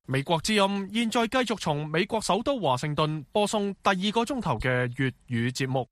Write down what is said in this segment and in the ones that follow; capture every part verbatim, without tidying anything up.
美國之音現在繼續從美國首都華盛頓播送第二個鐘頭嘅粵語節目。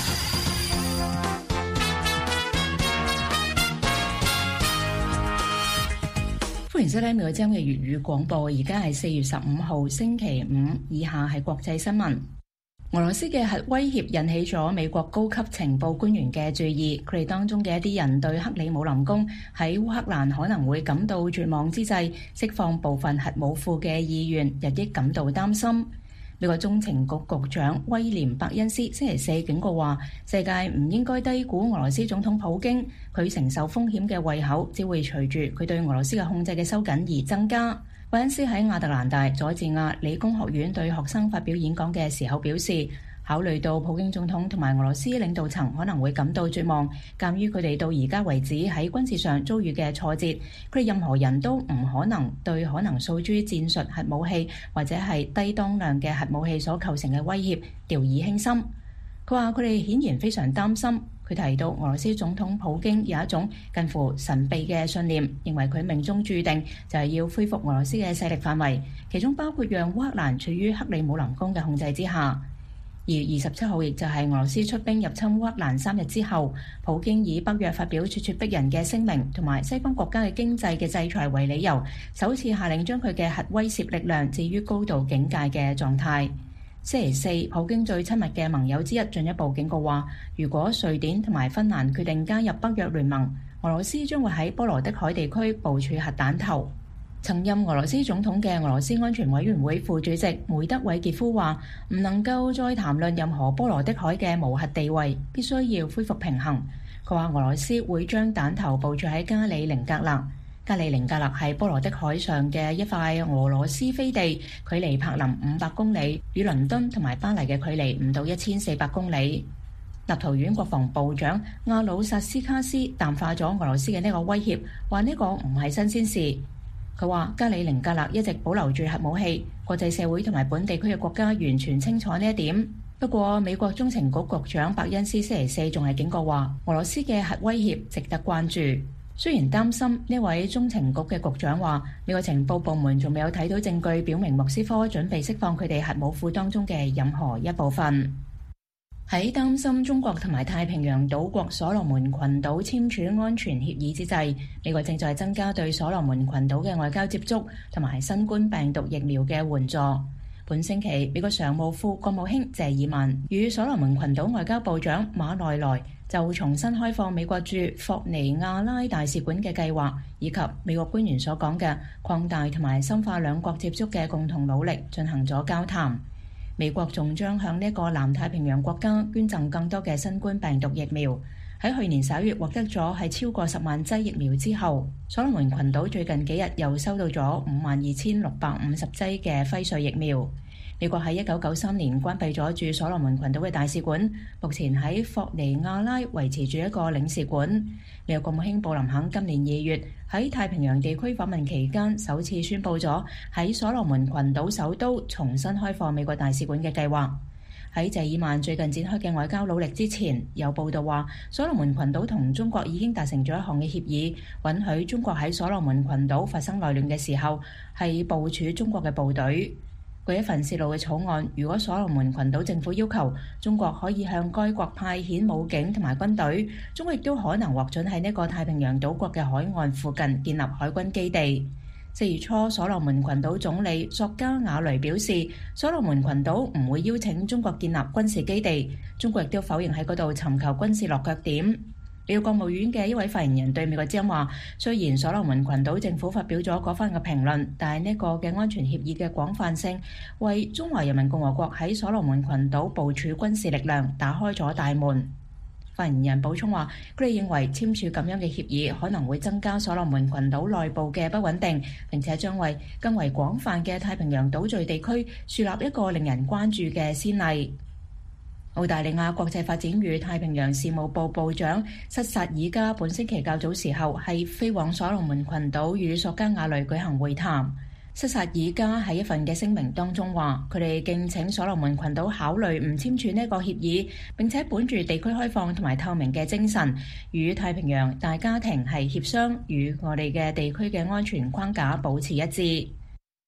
歡迎收聽美國之音嘅粵語廣播，而家係四月十五號星期五，以下係國際新聞。俄羅斯嘅核威脅引起咗美國高級情報官員嘅注意，佢哋當中嘅一啲人對克里姆林宮喺烏克蘭可能會感到絕望之際，釋放部分核武庫嘅意願日益感到擔心。美國中情局局長威廉伯恩斯星期四警告話，世界唔應該低估俄羅斯總統普京，佢承受風險嘅胃口只會隨住佢對俄羅斯嘅控制嘅收緊而增加。伯恩斯喺亞特蘭大佐治亞理工學院對學生發表演講嘅時候表示，考慮到普京總統同埋俄羅斯領導層可能會感到絕望，鑑於佢哋到而家為止喺軍事上遭遇嘅挫折，佢哋任何人都唔可能對可能訴諸戰術核武器或者係低當量嘅核武器所構成嘅威脅掉以輕心。佢話佢哋顯然非常擔心。佢提到俄羅斯總統普京有一種近乎神秘嘅信念，認為佢命中注定就係要恢復俄羅斯嘅勢力範圍，其中包括讓烏克蘭處於克里姆林宮嘅控制之下。而二十七號亦就係俄羅斯出兵入侵烏克蘭三日之後，普京以北約發表咄咄逼人嘅聲明同埋西方國家嘅經濟嘅制裁為理由，首次下令將佢嘅核威懾力量置於高度警戒嘅狀態。星期四，普京最親密嘅盟友之一進一步警告話，如果瑞典同埋芬蘭決定加入北約聯盟，俄羅斯將會喺波羅的海地區部署核彈頭。曾任俄羅斯總統嘅俄羅斯安全委員會副主席梅德韋傑夫話，唔能夠再談論任何波羅的海嘅無核地位，必須要恢復平衡。佢話俄羅斯會將彈頭部署喺加里寧格勒。加里寧格勒係波羅的海上嘅一塊俄羅斯飛地，距離柏林五百公里，與倫敦同埋巴黎嘅距離唔到一千四百公里。立陶宛國防部長亞魯薩斯卡斯淡化咗俄羅斯嘅呢個威脅，話呢個唔係新鮮事。佢話加里寧格勒一直保留住核武器，國際社會同埋本地區嘅國家完全清楚呢一點。不過美國中情局局長伯恩斯星期四仲係警告話，俄羅斯嘅核威脅值得關注。雖然擔心，呢位中情局嘅局長話，美國情報部門仲未有睇到證據表明莫斯科準備釋放佢哋核武庫當中嘅任何一部分。喺擔心中國同埋太平洋島國所羅門群島簽署安全協議之際，美國正在增加對所羅門群島嘅外交接觸同埋新冠病毒疫苗嘅援助。本星期，美國常務副國務卿謝爾曼與所羅門群島外交部長馬內萊就重新開放美國駐霍尼亞拉大使館嘅計劃，以及美國官員所講嘅擴大同埋深化兩國接觸嘅共同努力進行咗交談。美國仲將向呢個南太平洋國家捐贈更多嘅新冠病毒疫苗。喺去年十一月獲得咗係超過十萬劑疫苗之後，所羅門群島最近幾日又收到咗五萬二千六百五十劑嘅輝瑞疫苗。美國喺一九九三年關閉咗駐所羅門群島嘅大使館，目前喺霍尼亞拉維持住一個領事館。美國國務卿布林肯今年二月喺太平洋地區訪問期間，首次宣布咗喺所羅門群島首都重新開放美國大使館嘅計劃。喺謝爾曼最近展開嘅外交努力之前，有報道話，所羅門群島同中國已經達成咗一項嘅協議，允許中國喺所羅門群島發生內亂嘅時候係部署中國嘅部隊。據一份泄露嘅草案，如果所羅門群島政府要求中國可以向該國派遣武警同埋軍隊，中國亦都可能獲准喺呢個太平洋島國嘅海岸附近建立海軍基地。四月初，所羅門群島總理索加瓦雷表示，所羅門群島唔會邀請中國建立軍事基地，中國亦都否認喺嗰度尋求軍事落腳點。美國國務院嘅一位發言人對美國之音話，雖然所羅門群島政府發表咗嗰番嘅評論，但係呢個嘅安全協議嘅廣泛性，為中華人民共和國喺所羅門群島部署軍事力量打開咗大門。發言人補充話，佢哋認為簽署咁樣嘅協議可能會增加所羅門群島內部嘅不穩定，並且將為更為廣泛嘅太平洋島嶼地區樹立一個令人關注嘅先例。澳大利亞國際發展與太平洋事務部部長塞薩爾加本星期較早時候係飛往所羅門群島與索加瓦雷舉行會談。塞薩爾加喺一份嘅聲明當中話，佢哋敬請所羅門群島考慮唔簽署呢個協議，並且本住地區開放同埋透明嘅精神，與太平洋大家庭係協商，與我哋嘅地區嘅安全框架保持一致。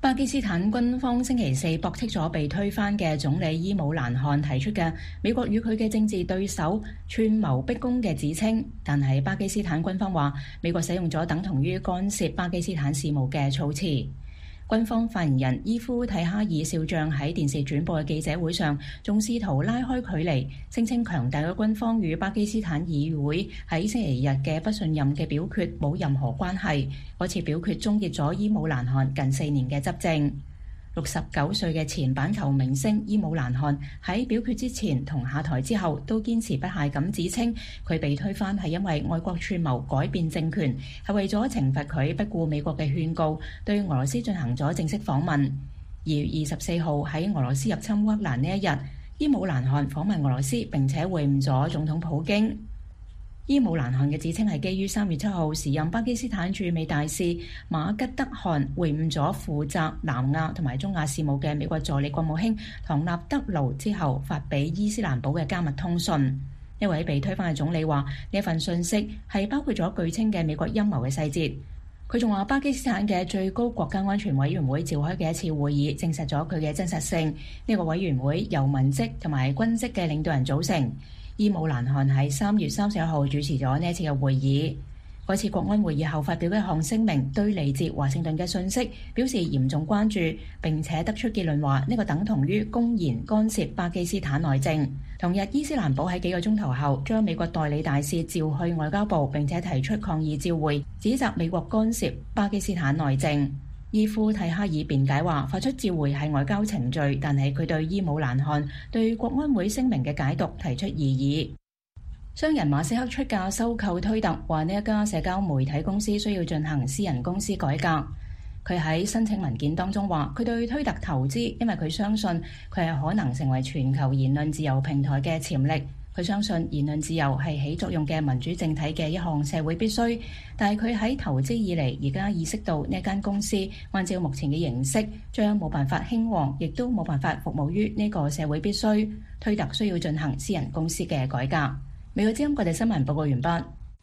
巴基斯坦軍方星期四駁斥咗被推翻嘅總理伊姆蘭汗提出嘅美國與佢嘅政治對手串謀逼宮嘅指稱，但係巴基斯坦軍方話美國使用咗等同於干涉巴基斯坦事務嘅措辭。軍方發言人伊夫蒂哈爾少將喺電視轉播嘅記者會上，仲試圖拉開距離，聲稱強大嘅軍方與巴基斯坦議會喺星期日嘅不信任嘅表決冇任何關係。嗰次表決終結咗伊姆蘭汗近四年嘅執政。六十九歲嘅前板球明星伊姆蘭汗喺表決之前同下台之後都堅持不懈咁指稱佢被推翻係因為外國串謀改變政權，係為咗懲罰佢不顧美國嘅勸告，對俄羅斯進行咗正式訪問。二月二十四號喺俄羅斯入侵烏克蘭呢一日，伊姆蘭汗訪問俄羅斯並且會晤咗總統普京。伊姆蘭汗嘅指稱係基於三月七號時任巴基斯坦駐美大使馬吉德汗會晤咗負責南亞同埋中亞事務嘅美國助理國務卿唐納德盧之後發俾伊斯蘭堡嘅加密通訊。一位被推翻嘅總理話呢份信息係包括咗據稱嘅美國陰謀嘅細節。佢仲話巴基斯坦嘅最高國家安全委員會召開嘅一次會議證實咗佢嘅真實性。呢個委員會由文職同埋軍職嘅領導人組成。伊姆蘭汗喺三月三十一號主持咗呢一次嘅會議。嗰次國安會議後發表嘅一項聲明，對嚟自華盛頓嘅信息表示嚴重關注，並且得出結論話呢個等同於公然干涉巴基斯坦內政。同日，伊斯蘭堡喺幾個鐘頭後將美國代理大使召去外交部，並且提出抗議照會，指責美國干涉巴基斯坦內政。伊夫蒂哈爾辯解話，發出召會係外交程序，但係佢對伊姆蘭汗對國安會聲明嘅解讀提出異議。商人馬斯克出價收購推特，話呢一家社交媒體公司需要進行私人公司改革。佢喺申請文件當中話，佢對推特投資，因為佢相信佢係可能成為全球言論自由平台嘅潛力。佢相信言論自由係起作用嘅民主政體嘅一項社會必須，但係佢喺投資以嚟，而家意識到呢間公司按照目前嘅形式，將冇辦法興旺，亦都冇辦法服務於呢個社會必須。推特需要進行私人公司嘅改革。美國之音國際新聞報告完畢。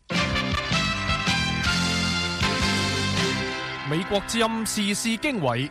美國之音時事經緯。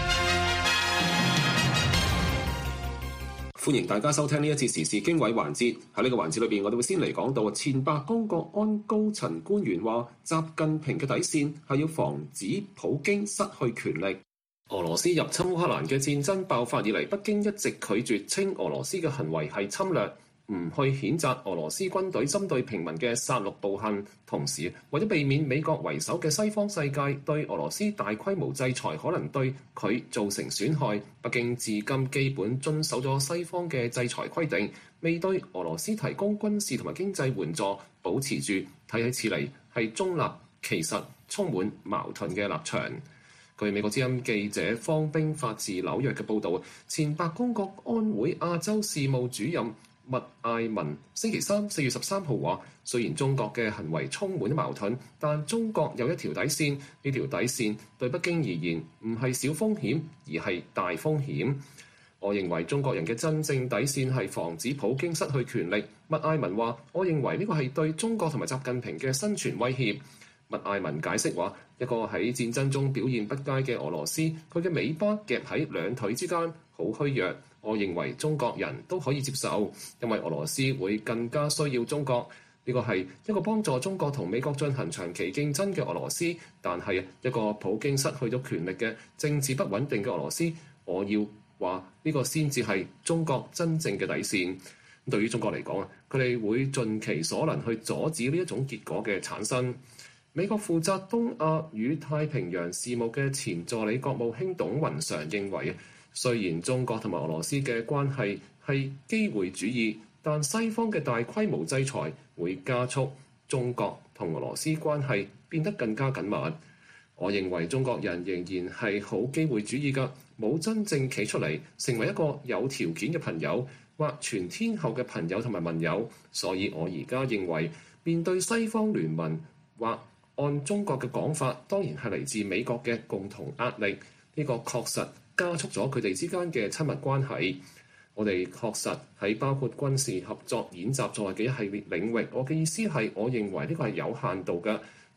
歡迎大家收聽呢一次時事經緯環節。喺呢個環節裏邊，我哋會先嚟講到前白宮國安高層官員話，習近平嘅底線係要防止普京失去權力。俄羅斯入侵烏克蘭嘅戰爭爆發以嚟，北京一直拒絕稱俄羅斯嘅行為係侵略，唔去譴責俄羅斯軍隊針對平民嘅殺戮暴行。同時，為咗避免美國為首嘅西方世界對俄羅斯大規模制裁可能對佢造成損害，北京至今基本遵守咗西方嘅制裁規定，未對俄羅斯提供軍事同埋經濟援助，保持住睇起嚟係中立，其實充滿矛盾嘅立場。據美國之音記者方冰發自紐約嘅報導，前白宮國安會亞洲事務主任麥艾文星期三四月十三號話，雖然中國嘅行為充滿矛盾，但中國有一條底線，呢條底線對北京而言唔係小風險，而係大風險。我認為中國人嘅真正底線係防止普京失去權力。麥艾文話，我認為呢個係對中國同埋習近平嘅生存威脅。麥艾文解釋話，一個喺戰爭中表現不佳嘅俄羅斯，佢嘅尾巴夾喺兩腿之間，好虛弱。我認為中國人都可以接受，因為俄羅斯會更加需要中國。呢個係一個幫助中國同美國進行長期競爭嘅俄羅斯，但係一個普京失去咗權力嘅政治不穩定嘅俄羅斯。我要話呢個先至係中國真正嘅底線。對於中國嚟講啊，佢哋會盡其所能去阻止呢一種結果嘅產生。美國負責東亞與太平洋事務嘅前助理國務卿董雲常認為，雖然中國同埋俄羅斯嘅關係係機會主義，但西方嘅大規模制裁會加速中國同俄羅斯關係變得更加緊密。我認為中國人仍然係好機會主義㗎，冇真正企出嚟成為一個有條件嘅朋友或全天候嘅朋友同埋盟友。所以我而家認為，面對西方聯盟或按中國嘅講法，當然係嚟自美國嘅共同壓力，呢個確實加速咗佢哋之間嘅親密關係。我哋確實喺包括軍事合作演習在內嘅一系列領域，我嘅意思係，我認為呢個係有限度嘅。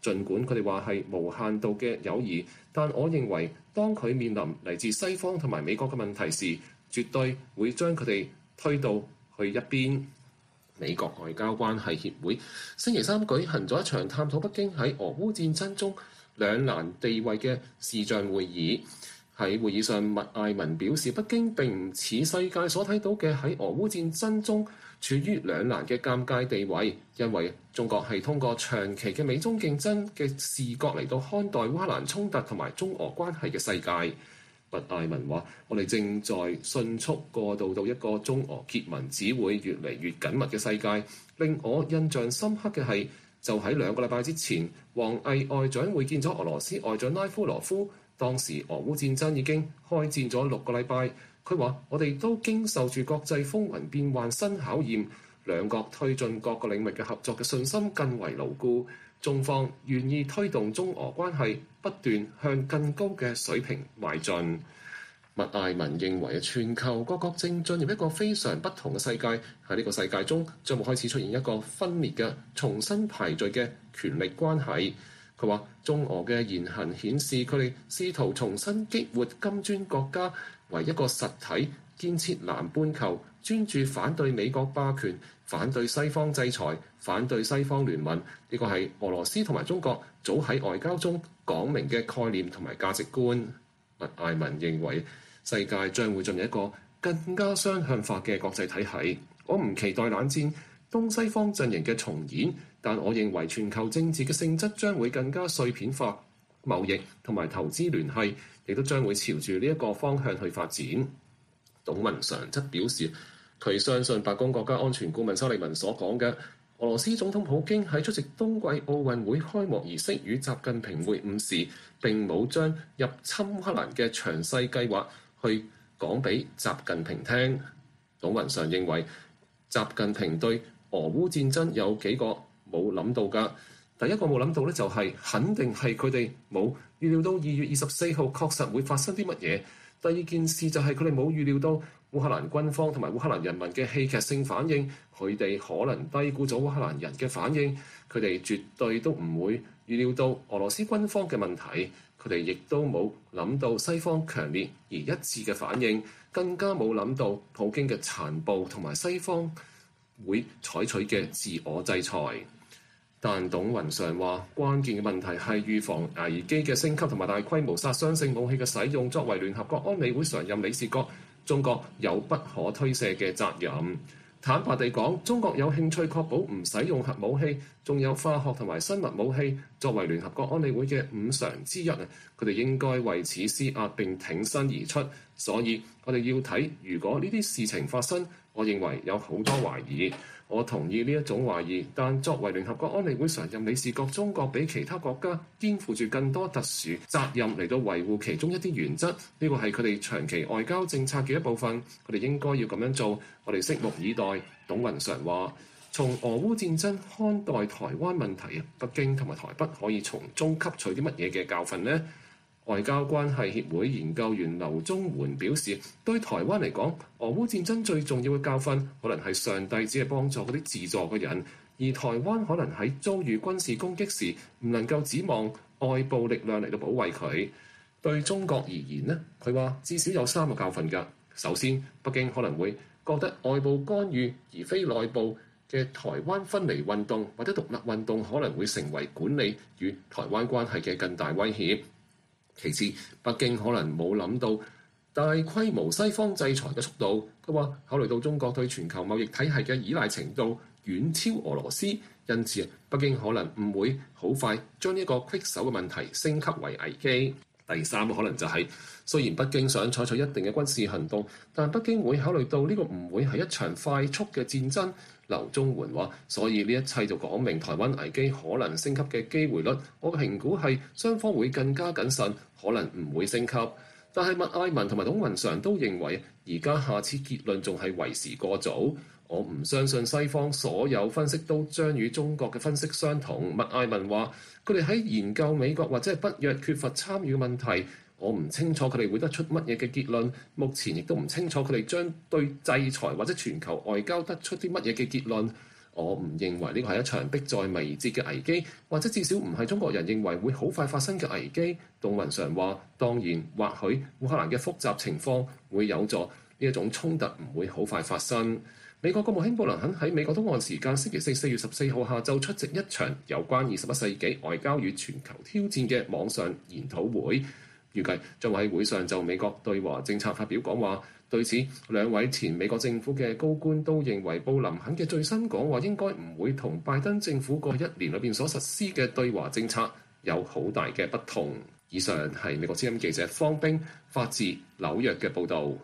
儘管佢哋話係無限度嘅友誼，但我認為當佢面臨嚟自西方同埋美國嘅問題時，絕對會將佢哋推到去一邊。美國外交關係協會星期三舉行咗一場探討北京喺俄烏戰爭中兩難地位嘅視像會議。喺會議上，麥艾文表示，北京並唔似世界所睇到嘅喺俄烏戰爭中處於兩難嘅尷尬地位，因為中國係通過長期嘅美中競爭嘅視角嚟到看待烏克蘭衝突同埋中俄關係嘅世界。麥艾文話：我哋正在迅速過渡到一個中俄結盟只會越嚟越緊密嘅世界。令我印象深刻嘅係，就喺兩個禮拜之前，王毅外長會見咗俄羅斯外長拉夫羅夫。當時俄烏戰爭已經開戰咗六個禮拜，佢話：我哋都經受住國際風雲變幻新考驗，兩國推進各個領域嘅合作嘅信心更為牢固。中方願意推動中俄關係不斷向更高嘅水平邁進。麥艾文認為，全球各國正進入一個非常不同嘅世界，喺呢個世界中將會開始出現一個分裂嘅、重新排序嘅權力關係。佢話：中俄嘅言行顯示，佢哋試圖重新激活金磚國家為一個實體，建設南半球，專注反對美國霸權、反對西方制裁、反對西方聯盟。呢個係俄羅斯同埋中國早喺外交中講明嘅概念同埋價值觀。麥艾文認為，世界將會進入一個更加雙向化嘅國際體系。我唔期待冷戰東西方陣營嘅重演，但我認為全球政治嘅性質將會更加碎片化，貿易同埋投資聯繫亦都將會朝住呢一個方向去發展。董文常則表示，佢相信白宮國家安全顧問沙利文所講嘅，俄羅斯總統普京喺出席冬季奧運會開幕儀式與習近平會晤時，並冇將入侵烏克蘭嘅詳細計劃去講俾習近平聽。董文常認為，習近平對俄烏戰爭有幾個冇諗到㗎。第一個冇諗到咧，就係肯定係佢哋冇預料到二月二十四號確實會發生啲乜嘢。第二件事就係佢哋冇預料到烏克蘭軍方同埋烏克蘭人民嘅戲劇性反應，佢哋可能低估咗烏克蘭人嘅反應，佢哋絕對都唔會預料到俄羅斯軍方嘅問題，佢哋亦都冇諗到西方強烈而一致嘅反應，更加冇諗到普京嘅殘暴同埋西方會採取嘅自我制裁。但董雲常話，關鍵嘅問題係預防危機嘅升級同埋大規模殺傷性武器嘅使用。作為聯合國安理會常任理事國，中國有不可推卸嘅責任。坦白地講，中國有興趣確保唔使用核武器，仲有化學同埋生物武器。作為聯合國安理會嘅五常之一啊，佢哋應該為此施壓並挺身而出。所以我哋要睇，如果呢啲事情發生，我認為有好多懷疑。我同意呢一種懷疑，但作為聯合國安理會常任理事國，中國比其他國家肩負住更多特殊責任嚟到維護其中一啲原則，呢個係佢哋長期外交政策嘅一部分，佢哋應該要咁樣做。我哋拭目以待。董雲常話，從俄烏戰爭看待台灣問題啊，北京同埋台北可以從中吸取啲乜嘢嘅教訓呢？外交關係協會研究員劉宗媛表示，對台灣嚟講，俄烏戰爭最重要嘅教訓，可能係上帝只係幫助嗰啲自助嘅人，而台灣可能喺遭遇軍事攻擊時，唔能夠指望外部力量嚟到保衛佢。對中國而言呢，佢話至少有三個教訓㗎。首先，北京可能會覺得外部干預而非內部嘅台灣分離運動或者獨立運動可能會成為管理與台灣關係嘅更大威脅。其次，北京可能冇諗到大規模西方制裁嘅速度。佢話考慮到中國對全球貿易體系嘅依賴程度遠超俄羅斯，因此北京可能唔會好快將呢個棘手嘅問題升級為危機。第三個可能就係、是，雖然北京想採取一定嘅軍事行動，但北京會考慮到呢個唔會係一場快速嘅戰爭。劉宗媛話，所以呢一切就講明台灣危機可能升級嘅機會率。我嘅評估係雙方會更加謹慎，可能唔會升級。但係麥艾文同埋董雲常都認為，而家下次結論仲係為時過早。我唔相信西方所有分析都將與中國嘅分析相同。麥艾文話，佢哋喺研究美國或者係北約缺乏參與嘅問題。我唔清楚佢哋會得出乜嘢嘅結論，目前亦都唔清楚佢哋將對制裁或者全球外交得出啲乜嘢嘅結論。 我唔認為呢個係一場迫在眉睫嘅危機，或者至少唔係中國人認為會好快發生嘅危機。董文常話：當然，或許烏克蘭嘅複雜情況會有助呢一種衝突唔會好快發生。美國國務卿布林肯喺美國東岸時間星期四四月十四號下晝出席一場有關二十一世紀外交與全球挑戰嘅網上研討會，預計將會喺會上就美國對華政策發表講話。對此，兩位前美國政府嘅高官都認為布林肯嘅最新講話應該唔會同拜登政府過去一年裏邊所實施嘅對華政策有好大嘅不同。以上係美國之音記者方冰發自紐約嘅報導。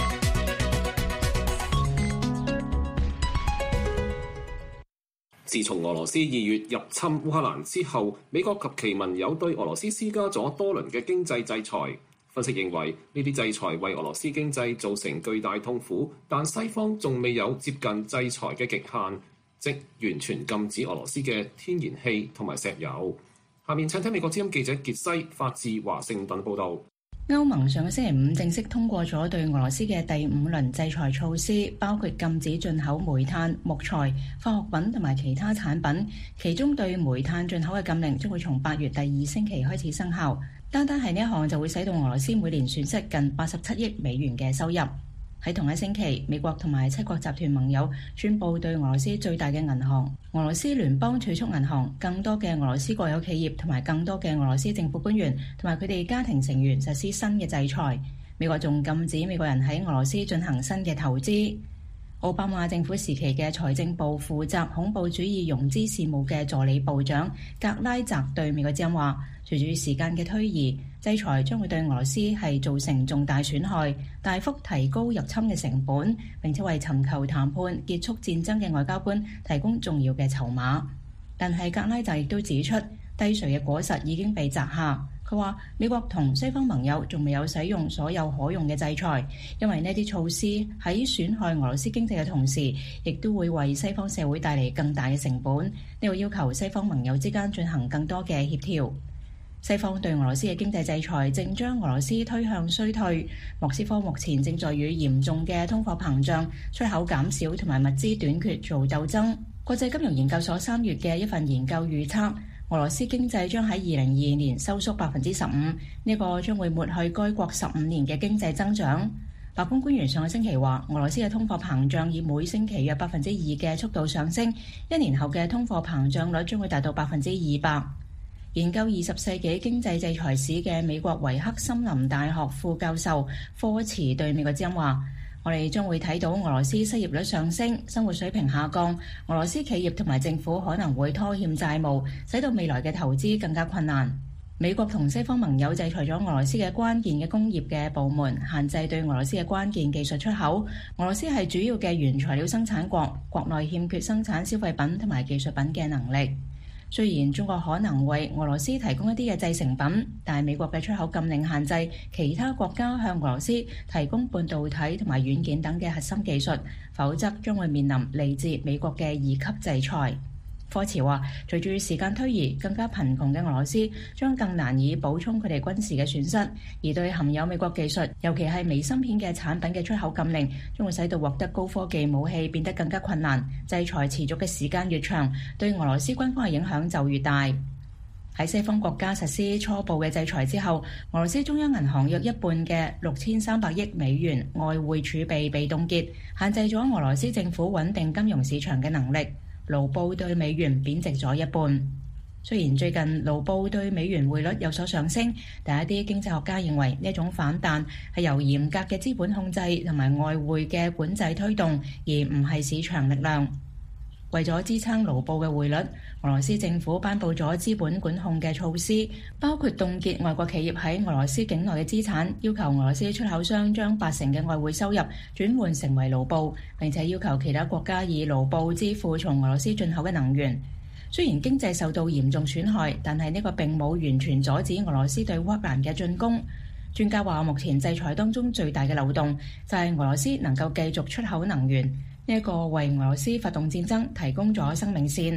自從俄羅斯二月入侵烏克蘭之後，美國及其盟友對俄羅斯施加咗多輪嘅經濟制裁。分析認為，呢啲制裁為俄羅斯經濟造成巨大痛苦，但西方仲未有接近制裁嘅極限，即完全禁止俄羅斯嘅天然氣同埋石油。下面請聽美國之音記者傑西發自華盛頓報導。 歐盟上個星期五正式通過咗對俄羅斯嘅第五輪制裁措施，包括禁止進口煤炭、木材、化學品同埋其他產品。其中對煤炭進口嘅禁令將會從八月第二星期開始生效。單單係呢一項就會使到俄羅斯每年損失近八十七億美元嘅收入。喺同一星期，美國同埋七國集團盟友宣布對俄羅斯最大嘅銀行俄羅斯聯邦儲蓄銀行、更多嘅俄羅斯國有企業同埋更多嘅俄羅斯政府官員同埋佢哋家庭成員實施新嘅制裁。美國仲禁止美國人喺俄羅斯進行新嘅投資。奧巴馬政府時期嘅財政部負責恐怖主義融資事務嘅助理部長格拉澤對美國之音話：隨住時間嘅推移，制裁將會對俄羅斯係造成重大損害，大幅提高入侵嘅成本，並且為尋求談判結束戰爭嘅外交官提供重要嘅籌碼。但係格拉澤亦都指出，低垂嘅果實已經被摘下。佢話：美國同西方盟友仲未有使用所有可用嘅制裁，因為呢啲措施喺損害俄羅斯經濟嘅同時，亦都會為西方社會帶嚟更大嘅成本。呢個要求西方盟友之間進行更多嘅協調。西方對俄羅斯嘅經濟制裁正將俄羅斯推向衰退。莫斯科目前正在與嚴重嘅通貨膨脹、出口減少同埋物資短缺做鬥爭。國際金融研究所三月嘅一份研究預測，俄羅斯經濟將喺二零二二年收縮百分之十五，呢個將會抹去該國十五年嘅經濟增長。白宮官員上個星期話，俄羅斯嘅通貨膨脹以每星期約百分之二嘅速度上升，一年後嘅通貨膨脹率將會達到百分之二百。研究二十世紀經濟制裁史嘅美國維克森林大學副教授科茨對美國之音話：我哋將會睇到俄羅斯失業率上升，生活水平下降，俄羅斯企業同埋政府可能會拖欠債務，使到未來嘅投資更加困難。美國同西方盟友制裁咗俄羅斯嘅關鍵嘅工業嘅部門，限制對俄羅斯嘅關鍵技術出口。俄羅斯係主要嘅原材料生產國，國內欠缺生產消費品同埋技術品嘅能力。雖然中國可能為俄羅斯提供一啲嘅製成品，但係美國嘅出口禁令限制其他國家向俄羅斯提供半導體同埋軟件等嘅核心技術，否則將會面臨嚟自美國嘅二級制裁。科茨話，隨住時間推移，更加貧窮嘅俄羅斯將更難以補充佢哋軍事嘅損失，而對含有美國技術，尤其係微芯片嘅產品嘅出口禁令，將會使到獲得高科技武器變得更加困難。制裁持續嘅時間越長，對俄羅斯軍方嘅影響就越大。喺西方國家實施初步嘅制裁之後，俄羅斯中央銀行約一半嘅六千三百億美元外匯儲備被凍結，限制咗俄羅斯政府穩定金融市場嘅能力。盧布對美元貶值咗一半。雖然最近盧布對美元匯率有所上升，但一啲經濟學家認為呢種反彈係由嚴格嘅資本控制同埋外匯嘅管制推動，而唔係市場力量。為咗支撐盧布嘅匯率，俄羅斯政府頒布咗資本管控嘅措施，包括凍結外國企業喺俄羅斯境內嘅資產，要求俄羅斯出口商將八成嘅外匯收入轉換成為盧布，並且要求其他國家以盧布支付從俄羅斯進口嘅能源。雖然經濟受到嚴重損害，但係呢個並冇完全阻止俄羅斯對烏克蘭嘅進攻。專家話，目前制裁當中最大嘅漏洞就係俄羅斯能夠繼續出口能源。呢一個為俄羅斯發動戰爭提供咗生命線。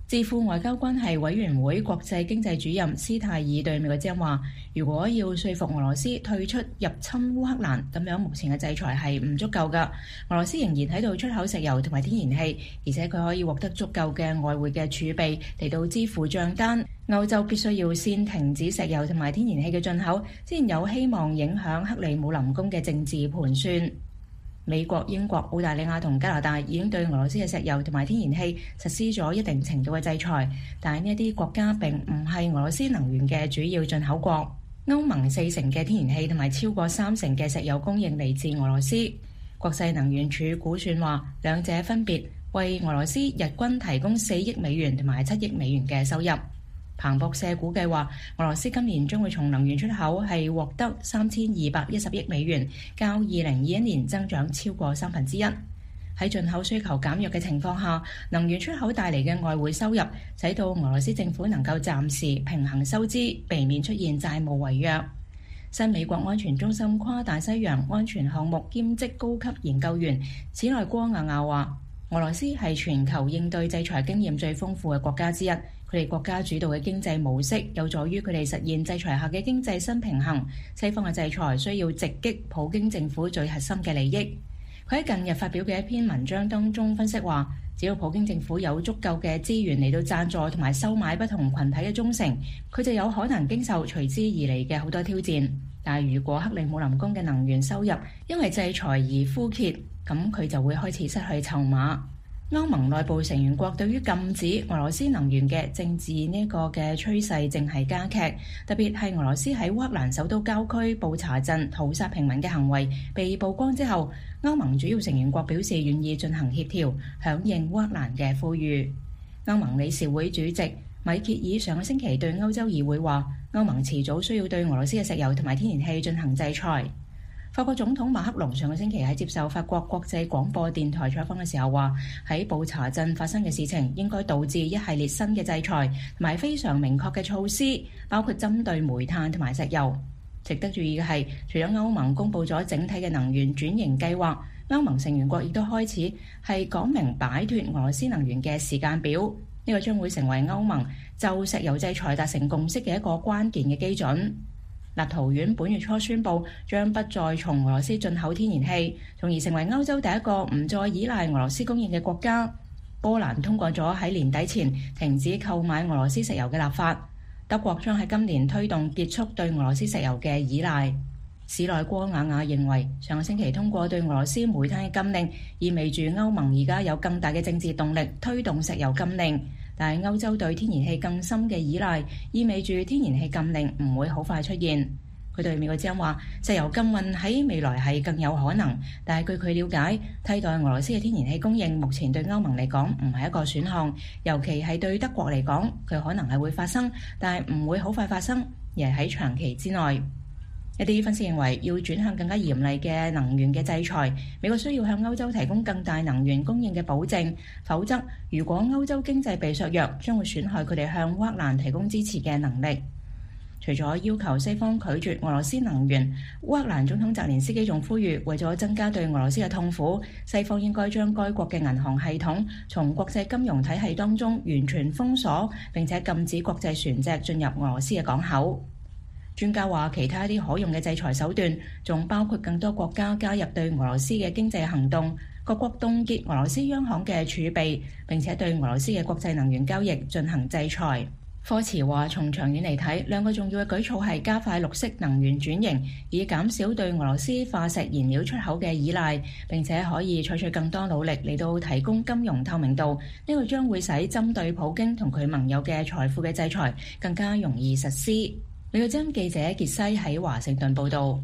智庫外交關係委員會國際經濟主任斯泰爾對美國之音話，如果要說服俄羅斯退出入侵烏克蘭，咁樣目前嘅制裁係唔足夠㗎。俄羅斯仍然喺度出口石油同埋天然氣，而且佢可以獲得足夠嘅外匯嘅儲備嚟到支付帳單。歐洲必須要先停止石油同埋天然氣嘅進口，先有希望影響克里姆林宮嘅政治盤算。美國、英國、澳大利亞同加拿大已經對俄羅斯嘅石油同埋天然氣實施咗一定程度嘅制裁，但係呢一啲國家並唔係俄羅斯能源嘅主要進口國。歐盟四成嘅天然氣同埋超過三成嘅石油供應嚟自俄羅斯。國際能源署估算話，兩者分別為俄羅斯日均提供四億美元同埋七億美元嘅收入。彭博社估計話，俄羅斯今年將會從能源出口係獲得三千二百一十億美元，較二零二一年增長超過三分之一。喺進口需求減弱嘅情況下，能源出口帶嚟嘅外匯收入，使到俄羅斯政府能夠暫時平衡收支，避免出現債務違約。新美國安全中心跨大西洋安全項目兼職高級研究員史內戈亞亞話，俄羅斯係全球應對制裁經驗最豐富嘅國家之一。佢哋國家主導嘅經濟模式有助於佢哋實現制裁下嘅經濟新平衡。西方嘅制裁需要直擊普京政府最核心嘅利益。佢喺近日發表嘅一篇文章當中分析話，只要普京政府有足夠嘅資源嚟到贊助同埋收買不同群體嘅忠誠，佢就有可能經受隨之而嚟嘅好多挑戰。但係如果克里姆林宮嘅能源收入因為制裁而枯竭，咁佢就會開始失去籌碼。歐盟內部成員國對於禁止俄羅斯能源嘅政治呢個嘅趨勢正係加劇，特別係俄羅斯喺烏克蘭首都郊區布查鎮屠殺平民嘅行為被曝光之後，歐盟主要成員國表示願意進行協調，響應烏克蘭嘅呼籲。歐盟理事會主席米歇爾上個星期對歐洲議會話，歐盟遲早需要對俄羅斯嘅石油同埋天然氣進行制裁。法國總統馬克龍上個星期喺接受法國國際廣播電台採訪嘅時候話，喺布查鎮發生嘅事情應該導致一系列新嘅制裁同埋非常明確嘅措施，包括針對煤炭同埋石油。值得注意嘅係，除咗歐盟公布咗整體嘅能源轉型計劃，歐盟成員國亦都開始係講明擺脫俄羅斯能源嘅時間表。呢個將會成為歐盟就石油制裁達成共識嘅一個關鍵嘅基準。立陶宛本月初宣布將不再從俄羅斯進口天然氣，從而成為歐洲第一個唔再依賴俄羅斯供應嘅國家。波蘭通過咗喺年底前停止購買俄羅斯石油嘅立法。德國將喺今年推動結束對俄羅斯石油嘅依賴。史內戈亞亞認為，上個星期通過對俄羅斯煤炭嘅禁令，意味住歐盟而家有更大嘅政治動力推動石油禁令。但係歐洲對天然氣更深嘅依賴，意味住天然氣禁令唔會好快出現。佢對美國之音話，石油禁運喺未來係更有可能，但係據佢了解，替代俄羅斯嘅天然氣供應目前對歐盟嚟講唔係一個選項，尤其係對德國嚟講，佢可能係會發生，但係唔會好快發生，而係喺長期之內。一啲分析認為，要轉向更加嚴厲嘅能源嘅制裁，美國需要向歐洲提供更大能源供應嘅保證，否則如果歐洲經濟被削弱，將會損害佢哋向烏克蘭提供支持嘅能力。除咗要求西方拒絕俄羅斯能源，烏克蘭總統澤連斯基仲呼籲，為咗增加對俄羅斯嘅痛苦，西方應該將該國嘅銀行系統從國際金融體系當中完全封鎖，並且禁止國際船隻進入俄羅斯嘅港口。專家話，其他一啲可用嘅制裁手段仲包括更多國家加入對俄羅斯嘅經濟行動，各國凍結俄羅斯央行嘅儲備，並且對俄羅斯嘅國際能源交易進行制裁。科茨話，從長遠嚟睇，兩個重要嘅舉措係加快綠色能源轉型，以減少對俄羅斯化石燃料出口嘅依賴，並且可以採取更多努力嚟到提供金融透明度。呢個將會使針對普京同佢盟友嘅財富嘅制裁更加容易實施。美國之音記者傑西喺華盛頓報道。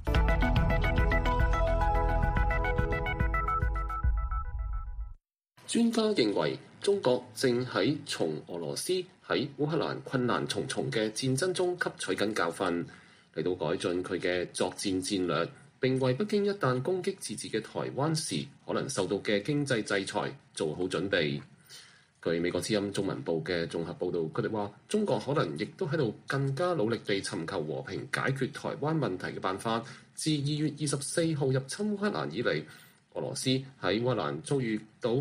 專家認為，中國正喺從俄羅斯喺烏克蘭困難重重嘅戰爭中吸取緊教訓，嚟到改進佢嘅作戰戰略，並為北京一旦攻擊自治嘅台灣時可能受到嘅經濟制裁做好準備。據美國之音中文部嘅綜合報導，佢哋話中國可能亦都喺度更加努力地尋求和平解決台灣問題嘅辦法。自二月二十四號入侵烏克蘭以嚟，俄羅斯喺烏克蘭遭遇到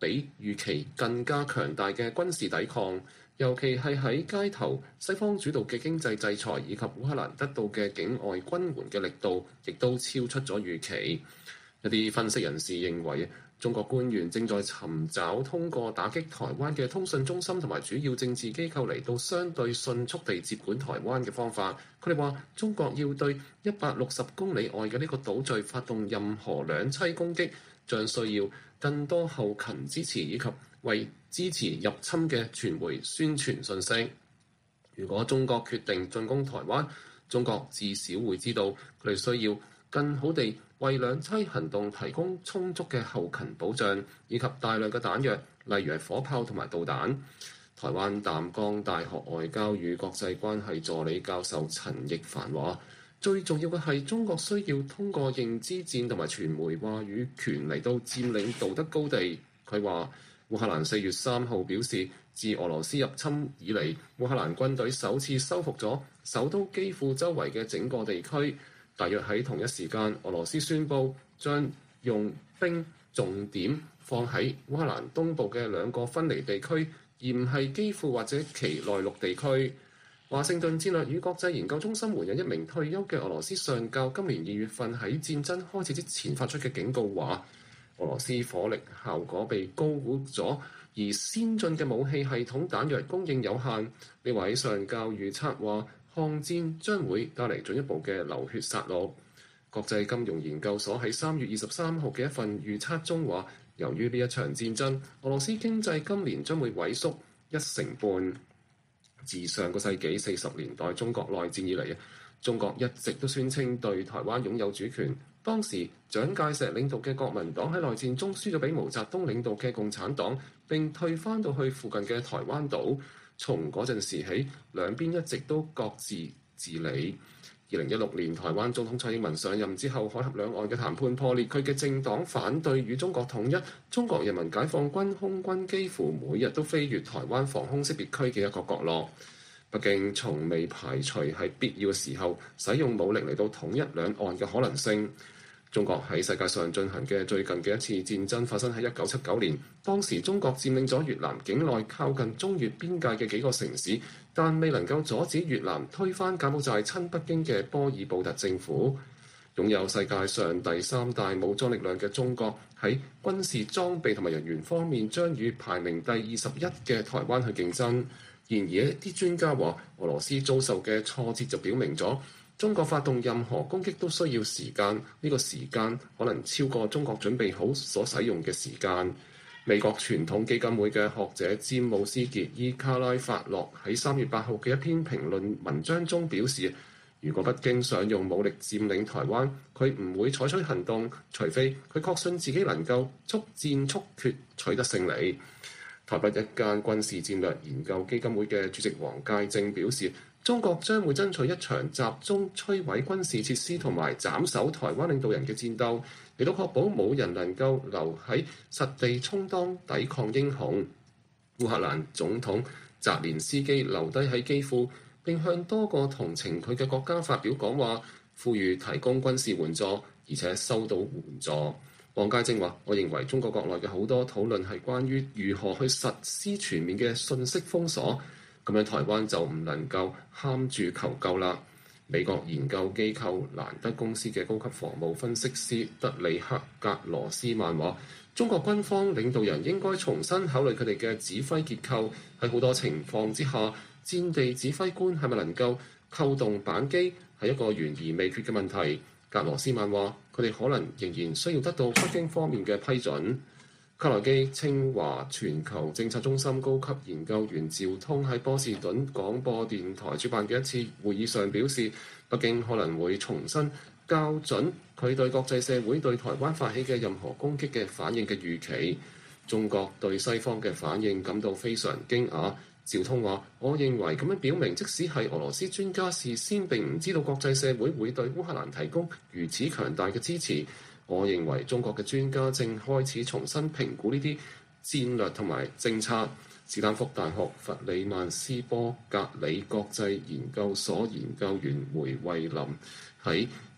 比預期更加強大嘅軍事抵抗，尤其係喺街頭，西方主導嘅經濟制裁以及烏克蘭得到嘅境外軍援嘅力度，亦都超出咗預期。一啲分析人士認為，中國官員正在尋找通過打擊台灣嘅通訊中心同埋主要政治機構嚟到相對迅速地接管台灣嘅方法。佢哋話，中國要對一百六十公里外嘅呢個島嶼發動任何兩棲攻擊，將需要更多後勤支持以及為支持入侵嘅傳媒宣傳信息。如果中國決定進攻台灣，中國至少會知道佢哋需要更好地為兩棲行動提供充足嘅後勤保障，以及大量嘅彈藥，例如係火炮同埋導彈。台灣淡江大學外交與國際關係助理教授陳奕凡話，最重要嘅係中國需要通過認知戰同埋傳媒話語權嚟到佔領道德高地。佢話，烏克蘭四月三號表示，自俄羅斯入侵以嚟，烏克蘭軍隊首次收復咗首都基輔周圍嘅整個地區。大約喺同一時間，俄羅斯宣布將用兵重點放喺烏克蘭東部嘅兩個分離地區，而唔係基輔或者其內陸地區。華盛頓戰略與國際研究中心援引一名退休嘅俄羅斯上校今年二月份喺戰爭開始之前發出嘅警告話，俄羅斯火力效果被高估咗，而先進嘅武器系統彈藥供應有限。呢位上校預測話，抗戰將會帶嚟進一步嘅流血殺戮。國際金融研究所喺三月二十三號嘅一份預測中話，由於呢一場戰爭，俄羅斯經濟今年將會萎縮一成半。自上個世紀四十年代中國內戰以嚟，中國一直都宣稱對台灣擁有主權。當時蔣介石領導嘅國民黨喺內戰中輸咗俾毛澤東領導嘅共產黨，並退翻到去附近嘅台灣島。從嗰陣時起，兩邊一直都各自治理。二零一六年，台灣總統蔡英文上任之後，海峽兩岸嘅談判破裂，佢嘅政黨反對與中國統一。中國人民解放軍空軍幾乎每日都飛越台灣防空識別區嘅一個角落。北京從未排除喺必要嘅時候使用武力嚟到統一兩岸嘅可能性。中國喺世界上進行嘅最近嘅一次戰爭發生喺一九七九年，當時中國佔領咗越南境內靠近中越邊界嘅幾個城市，但未能夠阻止越南推翻柬埔寨親北京嘅波爾布特政府。擁有世界上第三大武裝力量嘅中國，喺軍事裝備同埋人員方面將與排名第二十一嘅台灣去競爭。然而一啲專家話，俄羅斯遭受嘅挫折就表明咗，中國發動任何攻擊都需要時間，呢個時間可能超過中國準備好所使用嘅時間。美國傳統基金會嘅學者詹姆斯傑伊卡拉法洛喺三月八號嘅一篇評論文章中表示，如果北京想用武力佔領台灣，佢唔會採取行動，除非佢確信自己能夠速戰速決取得勝利。台北一間軍事戰略研究基金會嘅主席黃介正表示，中國將會爭取一場集中摧毀軍事設施同埋斬首台灣領導人嘅戰鬥，嚟到確保冇人能夠留喺實地充當抵抗英雄。烏克蘭總統澤連斯基留低喺基輔，並向多個同情佢嘅國家發表講話，呼籲提供軍事援助，而且收到援助。黃介正話，我認為中國國內嘅好多討論係關於如何去實施全面嘅信息封鎖，咁樣台灣就唔能夠喊住求救啦。美國研究機構蘭德公司嘅高級防務分析師德里克格羅斯曼話，中國軍方領導人應該重新考慮佢哋嘅指揮結構。喺好多情況之下，戰地指揮官係咪能夠扣動扳機係一個懸而未決嘅問題。格羅斯曼話，佢哋可能仍然需要得到北京方面嘅批准。卡內基清華全球政策中心高級研究員趙通喺波士頓廣播電台主辦嘅一次會議上表示，北京可能會重新校準佢對國際社會對台灣發起嘅任何攻擊嘅反應嘅預期。中國對西方嘅反應感到非常驚訝。趙通話，我認為咁樣表明，即使係俄羅斯專家事先並唔知道國際社會會對烏克蘭提供如此強大嘅支持。我認為中國嘅專家正開始重新評估呢啲戰略同埋政策。斯坦福大學弗里曼斯波格里國際研究所研究員梅惠林喺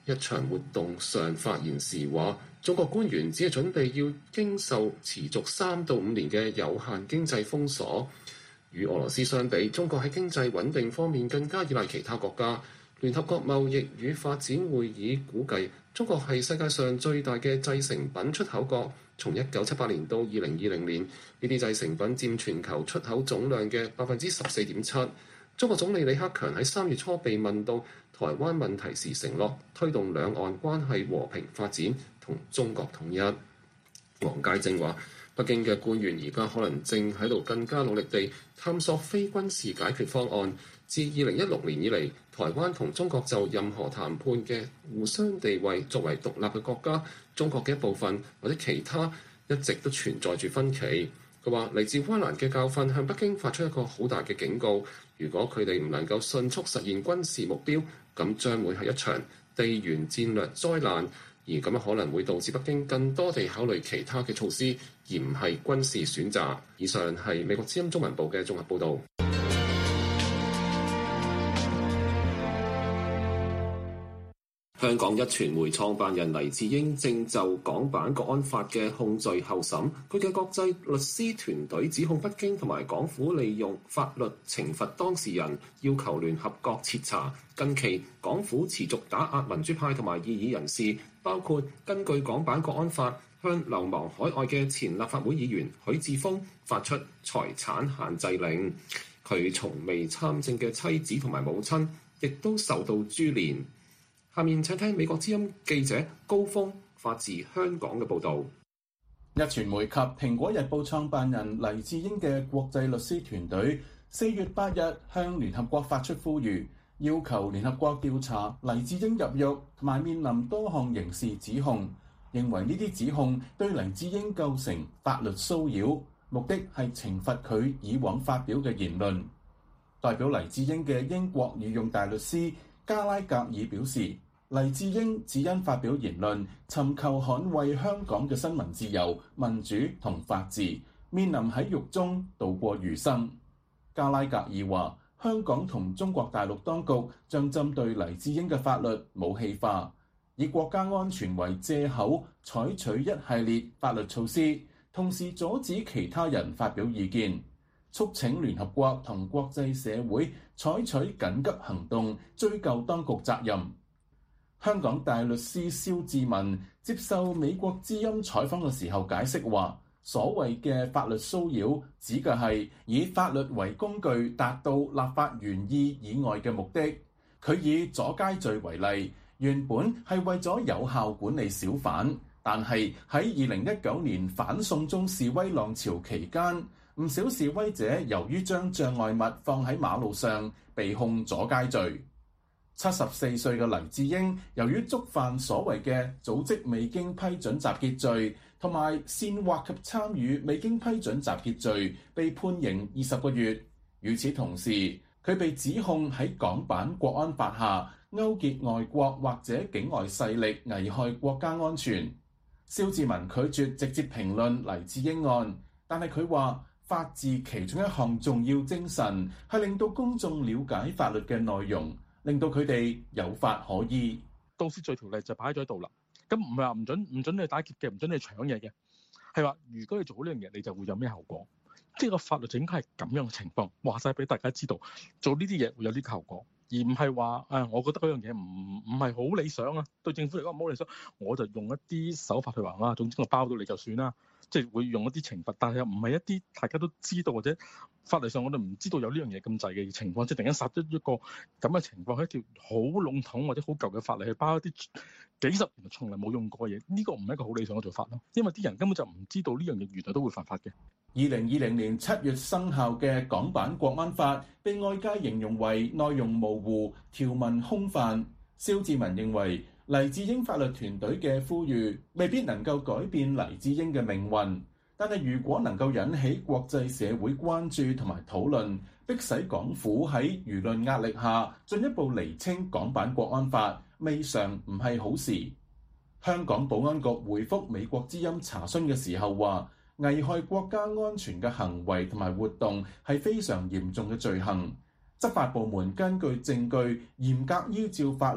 一場活動上發言時話，中國官員只係準備要經受持續三到五年嘅有限經濟封鎖。與俄羅斯相比，中國喺經濟穩定方面更加依賴其他國家。聯合國貿易與發展會議估計，中國係世界上最大嘅製成品出口國。從一九七八年到二零二零年，呢啲製成品佔全球出口總量嘅百分之十四點七。中國總理李克強喺三月初被問到台灣問題時，承諾推動兩岸關係和平發展同中國統一。王佳正話，北京嘅官員而家可能正喺度更加努力地探索非軍事解決方案。自二零一六年以嚟，台灣同中國就任何談判嘅互相地位作為獨立嘅國家、中國嘅一部分或者其他，一直都存在住分歧。佢話嚟自烏蘭嘅教訓向北京發出一個好大嘅警告，如果佢哋唔能夠迅速實現軍事目標，咁將會係一場地緣戰略災難，而咁樣可能會導致北京更多地考慮其他嘅措施，而唔係軍事選擇。以上係美國之音中文部嘅綜合報導。香港壹傳媒創辦人黎智英正就港版國安法嘅控罪候審，佢嘅國際律師團隊指控北京同埋港府利用法律懲罰當事人，要求聯合國徹查。近期港府持續打壓民主派同埋異議人士，包括根據港版國安法向流亡海外嘅前立法會議員許智峰發出財產限制令。佢從未參政嘅妻子同埋母親亦都受到株連。下面請聽美國之音記者高峰發自香港嘅報導。 壹傳媒及蘋果日報創辦人黎智英嘅國際律師團隊四月八日向聯合國發出呼籲，要求聯合國調查黎智英入獄同埋面臨多項刑事指控，認為呢啲指控對黎智英構成法律騷擾，目的係懲罰佢以往發表嘅言論。代表黎智英嘅英國御用大律師加拉格爾表示，黎智英只因發表言論，尋求捍衛香港嘅新聞自由、民主同法治，面臨喺獄中度過餘生。加拉格爾話，香港同中國大陸當局將針對黎智英嘅法律武器化，以國家安全為藉口，採取一系列法律措施，同時阻止其他人發表意見，促請聯合國同國際社會採取緊急行動，追究當局責任。香港大律師蕭志文接受美國之音採訪嘅時候解釋話，所謂嘅法律騷擾指嘅係以法律為工具達到立法原意以外嘅目的。佢以阻街罪為例，原本係為咗有效管理小販，但係喺二零一九年反送中示威浪潮期間，唔少示威者由於將障礙物放喺馬路上，被控阻街罪。七十四歲嘅黎智英，由於觸犯所謂嘅組織未經批准集結罪同埋煽惑及參與未經批准集結罪，被判刑二十個月。與此同時，佢被指控喺港版國安法下勾結外國或者境外勢力，危害國家安全。蕭志文拒絕直接評論黎智英案，但係佢話法治其中一項重要精神係令到公眾了解法律嘅內容，令到佢哋有法可依。 盜竊罪條例就擺咗喺度啦，咁唔係話唔准唔准你打劫嘅，唔准你搶嘢嘅，係話如果你做好呢樣嘢，你就會有咩後果。即係個法律就應該係咁樣嘅情況，話晒俾大家知道，做呢啲嘢會有呢個後果，而唔係話誒，我覺得嗰樣嘢唔唔係好理想啊，對政府嚟講唔好理想，我就用一啲手法去話啊，總之我包到你就算啦。即係會用一啲懲罰，但係又唔係一啲大家都知道或者法律上我哋唔知道有呢樣嘢咁滯嘅情況，即係突然間殺咗一個咁嘅情況，喺一條好籠統或者好舊嘅法例去包一啲幾十年從來冇用過嘅嘢，呢個唔係一個好理想嘅做法咯。因為啲人根本就唔知道呢樣嘢原來都會犯法嘅。 二零二零年七月生效嘅港版國安法，被外界形容為內容模糊、條文空泛。蕭志文認為，黎智英法律團隊嘅呼籲未必能夠改變黎智英嘅命運，但係如果能夠引起國際社會關注同埋討論，迫使港府喺輿論壓力下進一步釐清港版國安法，未嘗唔係好事。香港保安局回覆美國之音查詢嘅時候話，危害國家安全嘅行為同埋活動係非常嚴重嘅罪行，執法部門根據證據嚴格依照法律，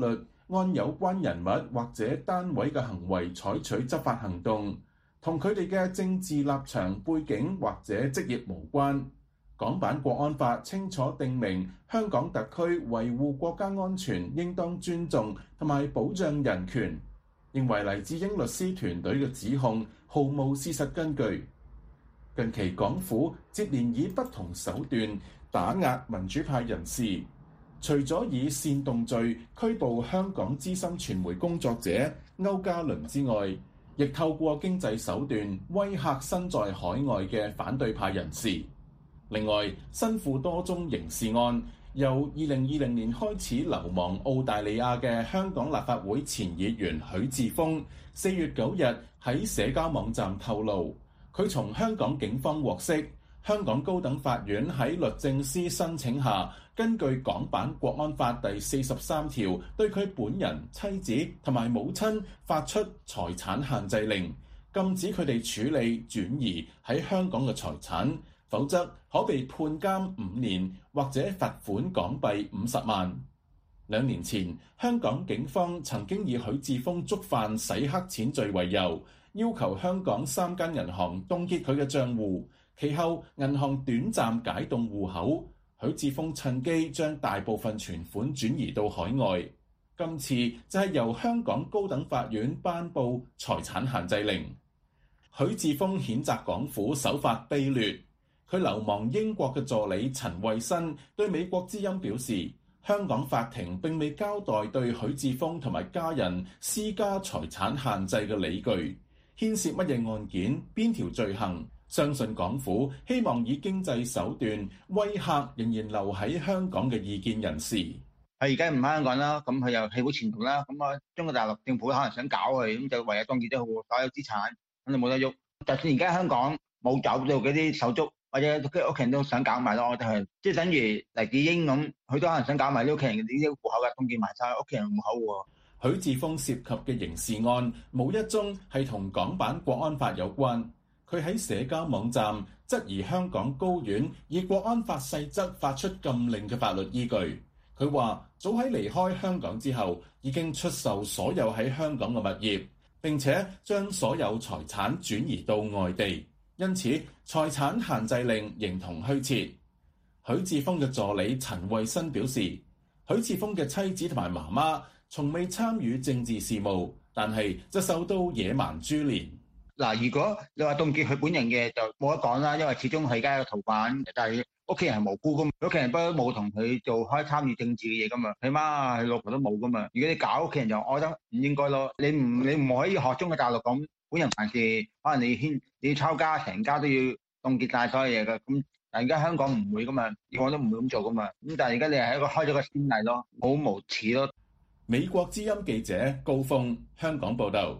按有關人物或者單位嘅行為採取執法行動，同佢哋嘅政治立場、背景或者職業無關。港版國安法清楚定明，香港特區維護國家安全應當尊重同埋保障人權，認為黎智英律師團隊嘅指控毫無事實根據。近期港府接連以不同手段打壓民主派人士，除咗以煽動罪拘捕香港資深傳媒工作者區家麟之外，亦透過經濟手段威嚇身在海外嘅反對派人士。另外，身負多宗刑事案，由二零二零年開始流亡澳大利亞嘅香港立法會前議員許智峰，四月九日喺社交網站透露，佢從香港警方獲悉，香港高等法院喺律政司申請下，根據港版國安法第四十三條，對佢本人、妻子同埋母親發出財產限制令，禁止佢哋處理轉移喺香港嘅財產，否則可被判監五年或者罰款港幣五十萬。兩年前，香港警方曾經以許智峰觸犯洗黑錢罪為由，要求香港三間銀行凍結佢嘅帳戶，其後銀行短暫解凍戶口，許智峰趁機將大部分存款轉移到海外。今次就係由香港高等法院頒布財產限制令。許智峰譴責港府手法卑劣。佢流亡英國嘅助理陳慧新對美國之音表示，香港法庭並未交代對許智峰同埋家人施加財產限制嘅理據，牽涉乜嘢案件、邊條罪行，相信港府希望以經濟手段威嚇仍然留喺香港嘅異見人士。 佢而家唔喺香港啦，咁佢又戲好前途啦，咁啊中國大陸政府可能想搞佢，咁就唯有凍結咗佢所有資產，咁就冇得喐。就算而家香港冇走到嗰啲手足，或者佢屋企人都想搞埋咯，我覺得係即係等於黎智英咁，佢都可能想搞埋啲屋企人啲戶口嘅，凍結埋晒屋企人戶口喎。 許智峰涉及嘅刑事案冇一宗係同港版國安法有關。佢喺社交網站質疑香港高院以國安法細則發出禁令嘅法律依據。佢話早喺離開香港之後已經出售所有喺香港嘅物業，並且將所有財產轉移到外地，因此財產限制令形同虛設。許智峰嘅助理陳慧新表示，許智峰嘅妻子同埋媽媽從未參與政治事務，但係就受到野蠻株連。 嗱，如果你話凍結佢本人嘅就冇得講啦，因為始終佢而家有逃犯，但係屋企人係無辜噶嘛，屋企人不都冇同佢做開參與政治嘅嘢噶嘛，起碼佢老婆都冇噶嘛。如果你搞屋企人就，我覺得唔應該咯。你唔你唔可以學中國大陸咁，本人犯事，可能你牽你要抄家，成家都要凍結晒所有嘢噶。咁但係而家香港唔會噶嘛，以往都唔會咁做噶嘛。咁但係而家你係一個開咗個先例咯，好無恥咯。 美國之音記者高峰香港報道。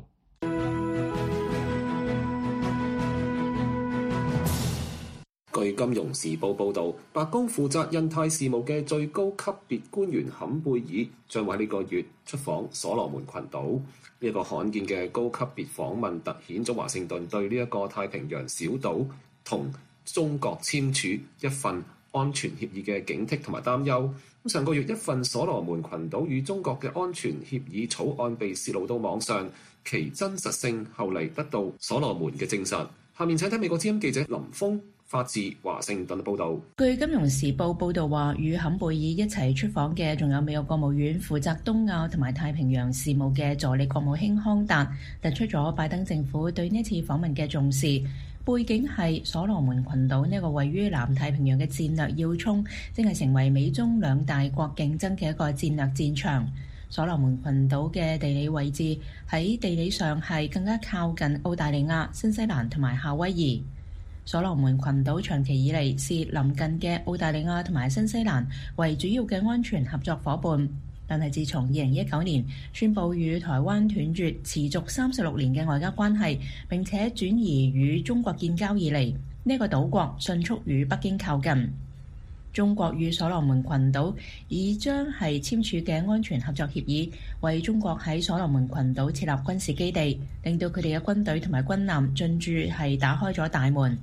據《金融時報》報導，白宮負責印太事務嘅最高級別官員坎貝爾將會喺呢個月出訪所羅門群島。呢一個罕見嘅高級別訪問，突顯咗華盛頓對呢一個太平洋小島同中國簽署一份安全協議嘅警惕同埋擔憂。上個月一份所羅門群島與中國嘅安全協議草案被泄露到網上，其真實性後嚟得到所羅門嘅證實。下面請睇美國之音記者林峰發自華盛頓報導。 據《金融時報》報導話，與坎貝爾一齊出訪嘅仲有美國國務院負責東亞同埋太平洋事務嘅助理國務卿康達，突出咗拜登政府對呢次訪問嘅重視。背景係所羅門群島呢個位於南太平洋嘅戰略要衝，正係成為美中兩大國競爭嘅一個戰略戰場。所羅門群島嘅地理位置喺地理上係更加靠近澳大利亞、新西蘭同埋夏威夷。所羅門群島長期以嚟視鄰近嘅澳大利亞同埋新西蘭為主要嘅安全合作伙伴，但係自從二零一九年宣布與台灣斷絕持續三十六年嘅外交關係，並且轉移與中國建交以嚟，呢個島國迅速與北京靠近。中國與所羅門群島已將係簽署嘅安全合作協議，為中國喺所羅門群島設立軍事基地，令到佢哋嘅軍隊同埋軍艦進駐係打開咗大門。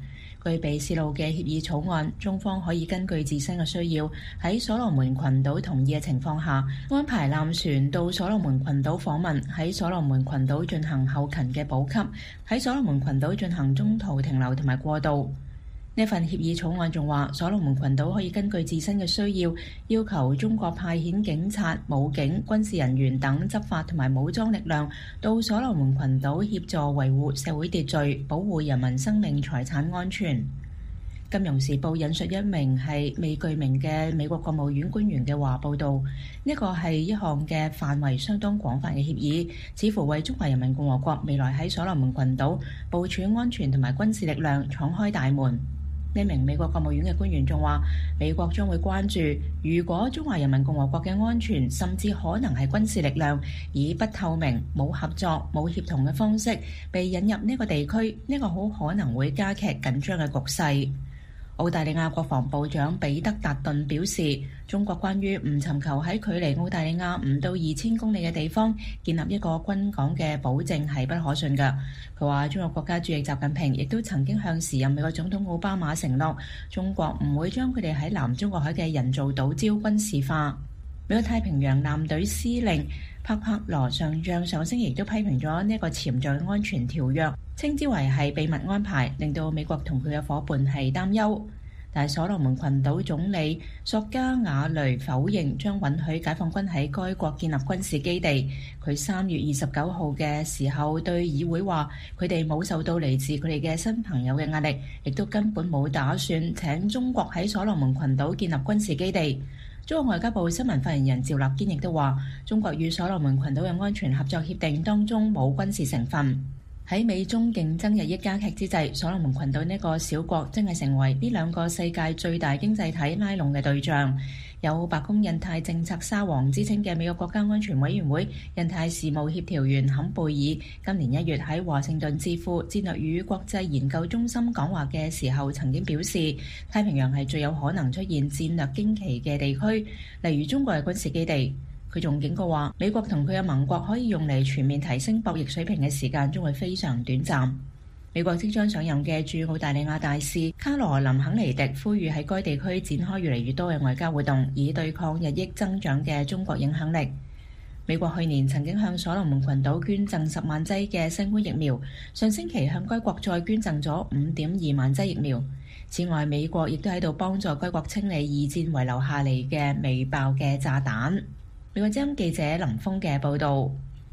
據被泄露嘅協議草案，中方可以根據自身嘅需要，喺所羅門群島同意嘅情況下，安排艦船到所羅門群島訪問，喺所羅門群島進行後勤嘅補給，喺所羅門群島進行中途停留同埋過渡。呢份協議草案仲話，所羅門群島可以根據自身嘅需要，要求中國派遣警察、武警、軍事人員等執法同埋武裝力量到所羅門群島協助維護社會秩序，保護人民生命財產安全。金融時報引述一名係未具名嘅美國國務院官員嘅話報導，呢個係一項嘅範圍相當廣泛嘅協議，似乎為中華人民共和國未來喺所羅門群島部署安全同埋軍事力量敞開大門。呢名美國國務院嘅官員仲話，美國將會關注，如果中華人民共和國嘅安全甚至可能係軍事力量以不透明、冇合作、冇協同嘅方式被引入呢個地區，呢個好可能會加劇緊張嘅局勢。澳大利亞國防部長彼得達頓表示，中國關於唔尋求喺距離澳大利亞唔到二千公里嘅地方建立一個軍港嘅保證係不可信嘅。佢話，中國國家主席習近平亦都曾經向時任美國總統奧巴馬承諾，中國唔會將佢哋喺南中國海嘅人造島礁軍事化。美國太平洋艦隊司令帕帕羅上將上星期亦都批評咗呢個潛在安全條約，稱之為係秘密安排，令到美國同佢嘅夥伴係擔憂。但係所羅門群島總理索加瓦雷否認將允許解放軍喺該國建立軍事基地。佢三月二十九號嘅時候對議會話，佢哋冇受到嚟自佢哋嘅新朋友嘅壓力，亦都根本冇打算請中國喺所羅門群島建立軍事基地。中國外交部新聞發言人趙立堅亦都話，中國與所羅門群島嘅安全合作協定當中冇軍事成分。喺美中競爭日益加劇之際，所羅門群島呢個小國真係成為呢兩個世界最大經濟體拉攏嘅對象。有白宮印太政策沙皇之稱嘅美國國家安全委員會印太事務協調員坎貝爾今年一月喺華盛頓智庫戰略與國際研究中心講話嘅時候曾經表示，太平洋係最有可能出現戰略驚奇嘅地區，例如中國嘅軍事基地。佢仲警告話，美國同佢嘅盟國可以用嚟全面提升博弈水平嘅時間將會非常短暫。美國即將上任嘅駐澳大利亞大使卡羅琳肯尼迪呼籲喺該地區展開越嚟越多嘅外交活動，以對抗日益增長嘅中國影響力。美國去年曾經向所羅門群島捐贈十萬劑嘅新冠疫苗，上星期向該國再捐贈咗五點二萬劑疫苗。此外，美國亦都喺度幫助該國清理二戰遺留下嚟嘅未爆嘅炸彈。美國之音記者林峰嘅報導。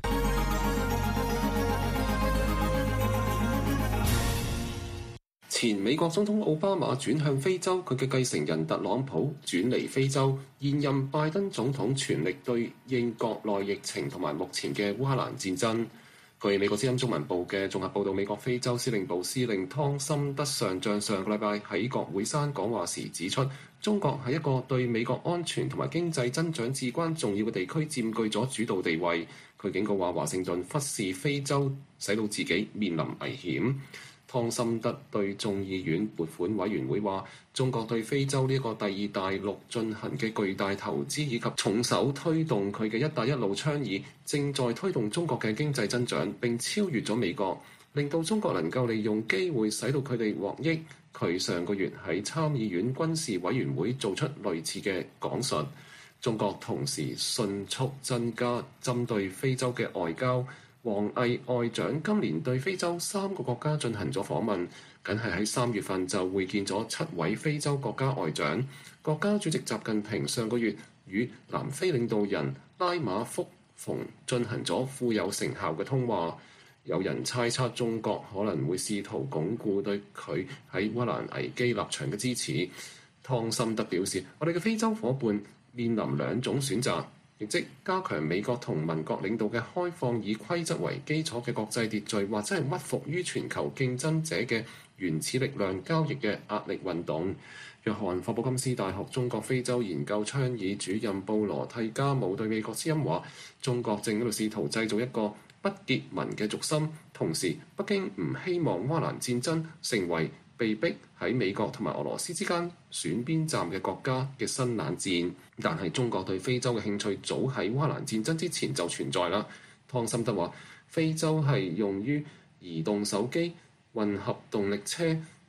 前美國總統奧巴馬轉向非洲，佢嘅繼承人特朗普轉離非洲，現任拜登總統全力對應國內疫情同埋目前嘅烏克蘭戰爭。據美國之音中文部嘅綜合報導，美國非洲司令部司令湯森德上將上個禮拜喺國會山講話時指出，中國係一個對美國安全同埋經濟增長至關重要嘅地區，佔據咗主導地位。佢警告話，華盛頓忽視非洲，使到自己面臨危險。湯森德對眾議院撥款委員會話，中國對非洲呢一個第二大陸進行嘅巨大投資，以及重手推動佢嘅一帶一路倡議，正在推動中國嘅經濟增長，並超越咗美國，令到中國能夠利用機會使到佢哋獲益。佢上個月喺參議院軍事委員會做出類似嘅講述。中國同時迅速增加針對非洲嘅外交。王毅外長今年對非洲三個國家進行咗訪問，僅係喺三月份就會見咗七位非洲國家外長。國家主席習近平上個月與南非領導人拉馬福蓬進行咗富有成效嘅通話。有人猜測中國可能會試圖鞏固對佢喺烏克蘭危機立場嘅支持。湯森德表示，我哋嘅非洲伙伴面臨兩種選擇，亦即加強美國同盟國領導嘅開放以規則為基礎嘅國際秩序，或者係屈服於全球競爭者嘅原始力量交易嘅壓力運動。約翰霍普金斯大學中國非洲研究倡議主任布羅蒂加姆對美國之音話，中國正喺度試圖製造一個不結盟嘅軸心，同時北京唔希望烏克蘭戰爭成為被逼喺美國同埋俄羅斯之間選邊站嘅國家嘅新冷戰。但係中國對非洲嘅興趣早喺烏克蘭戰爭之前就存在啦。湯森德話，非洲係用於移動手機、混合動力車、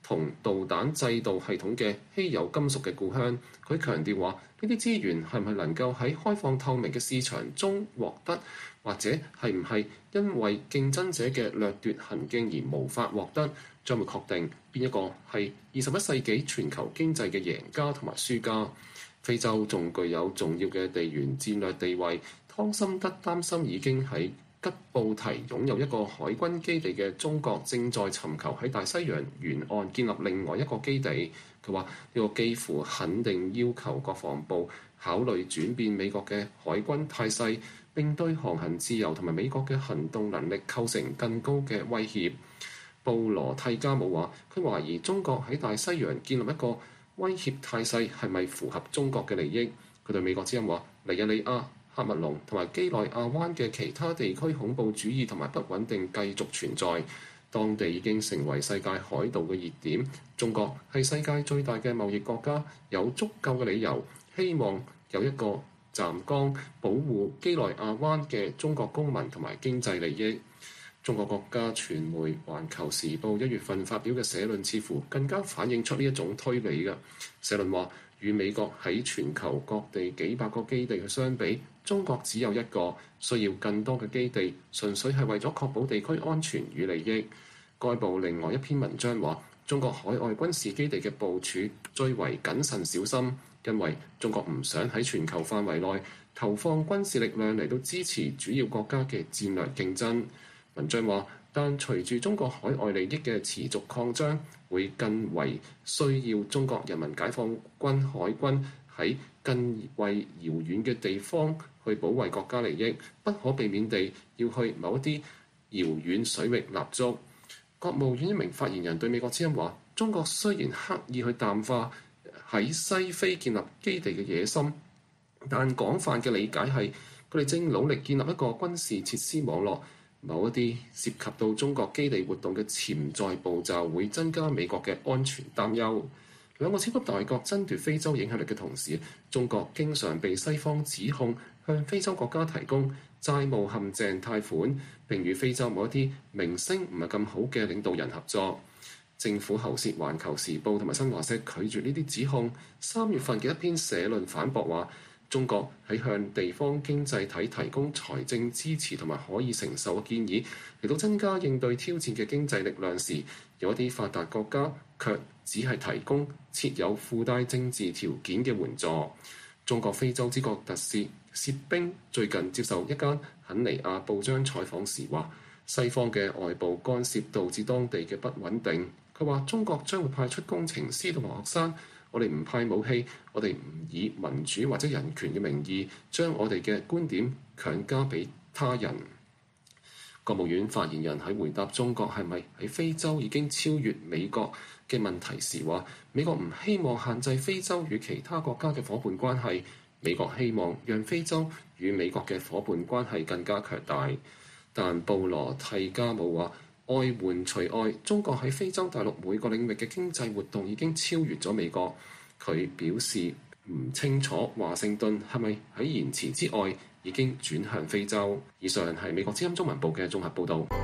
同導彈制導系統嘅稀有金屬嘅故鄉。佢強調話：呢啲資源係唔係能夠喺開放透明嘅市場中獲得，或者係唔係因為競爭者嘅掠奪行徑而無法獲得，將會確定邊一個係二十一世紀全球經濟嘅贏家同埋輸家。非洲仲具有重要嘅地緣戰略地位，湯森德擔心已經喺吉布提擁有一個海軍基地嘅中國正在尋求喺大西洋沿岸建立另外一個基地。佢話呢個幾乎肯定要求國防部考慮轉變美國嘅海軍態勢，並對航行自由同埋美國嘅行動能力構成更高嘅威脅。布羅蒂加姆話：佢懷疑中國喺大西洋建立一個威脅態勢係咪符合中國嘅利益？佢對美國之音話：尼日利亞、喀麥隆同埋基內亞灣嘅其他地區恐怖主義同埋不穩定繼續存在，當地已經成為世界海盜嘅熱點。中國係世界最大嘅貿易國家，有足夠嘅理由希望有一個站崗保護基內亞灣嘅中國公民同埋經濟利益。中國國家傳媒《環球時報》一月份發表嘅社論似乎更加反映出呢一種推理嘅。社論話：與美國喺全球各地幾百個基地嘅相比，中國只有一個，需要更多嘅基地，純粹係為咗確保地區安全與利益。該報另外一篇文章話：中國海外軍事基地嘅部署最為謹慎小心，因為中國唔想喺全球範圍內投放軍事力量嚟到支持主要國家嘅戰略競爭。文章話，但隨住中國海外利益嘅持續擴張，會更為需要中國人民解放軍海軍喺更為遙遠嘅地方去保衛國家利益，不可避免地要去某一啲遙遠水域立足。國務院一名發言人對美國之音話：中國雖然刻意去淡化喺西非建立基地嘅野心，但廣泛嘅理解係佢哋正努力建立一個軍事設施網絡。某一啲涉及到中國基地活動嘅潛在步驟，會增加美國嘅安全擔憂。兩個超級大國爭奪非洲影響力嘅同時，中國經常被西方指控向非洲國家提供債務陷阱貸款，並與非洲某一啲名聲唔係咁好嘅領導人合作。政府喉舌《環球時報》同埋新華社拒絕呢啲指控。三月份嘅一篇社論反駁話：中國喺向地方經濟體提供財政支持同埋可以承受嘅建議，嚟到增加應對挑戰嘅經濟力量時，有一啲發達國家卻只係提供設有附帶政治條件嘅援助。中國非洲之國特使薛冰最近接受一間肯尼亞報章採訪時話：西方嘅外部干涉導致當地嘅不穩定。佢話：中國將會派出工程師同埋學生。我哋唔派武器，我哋唔以民主或者人權嘅名義將我哋嘅觀點強加俾他人。國務院發言人喺回答中國係咪喺非洲已經超越美國嘅問題時話：美國唔希望限制非洲與其他國家嘅伙伴關係，美國希望讓非洲與美國嘅伙伴關係更加強大。但布羅蒂加姆話：外援除外，中國喺非洲大陸每個領域嘅經濟活動已經超越咗美國。佢表示唔清楚華盛頓係咪喺言辭之外已經轉向非洲。以上係美國之音中文部嘅綜合報導。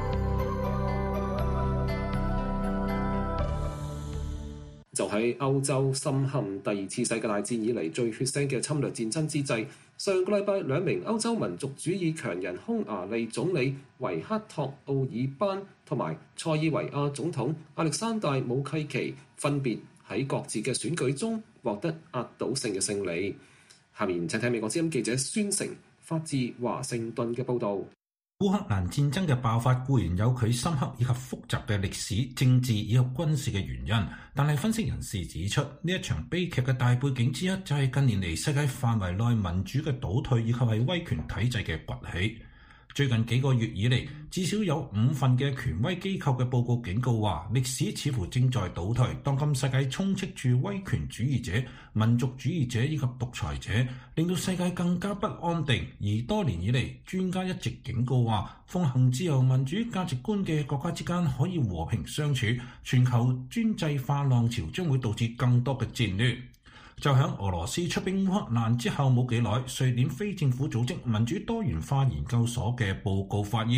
就喺歐洲深陷第二次世界大戰以嚟最血腥嘅侵略戰爭之際，上個禮拜兩名歐洲民族主義強人匈牙利總理維克托·奧爾班同埋塞爾維亞總統亞歷山大·武契奇分別喺各自嘅選舉中獲得壓倒性嘅勝利。下面請睇美國之音記者孫成發自華盛頓嘅報導。 烏克蘭戰爭嘅爆發固然有佢深刻以及複雜嘅歷史、政治以及軍事嘅原因，但係分析人士指出，呢一場悲劇嘅大背景之一就係近年嚟世界範圍內民主嘅倒退以及係威權體制嘅崛起。最近幾個月以嚟，至少有五份嘅權威機構嘅報告警告話，歷史似乎正在倒退。當今世界充斥住威權主義者、民族主義者以及獨裁者，令到世界更加不安定。而多年以嚟，專家一直警告話，奉行自由民主價值觀嘅國家之間可以和平相處，全球專制化浪潮將會導致更多嘅戰亂。就喺俄羅斯出兵烏克蘭之後冇幾耐，瑞典非政府組織民主多元化研究所嘅報告發現，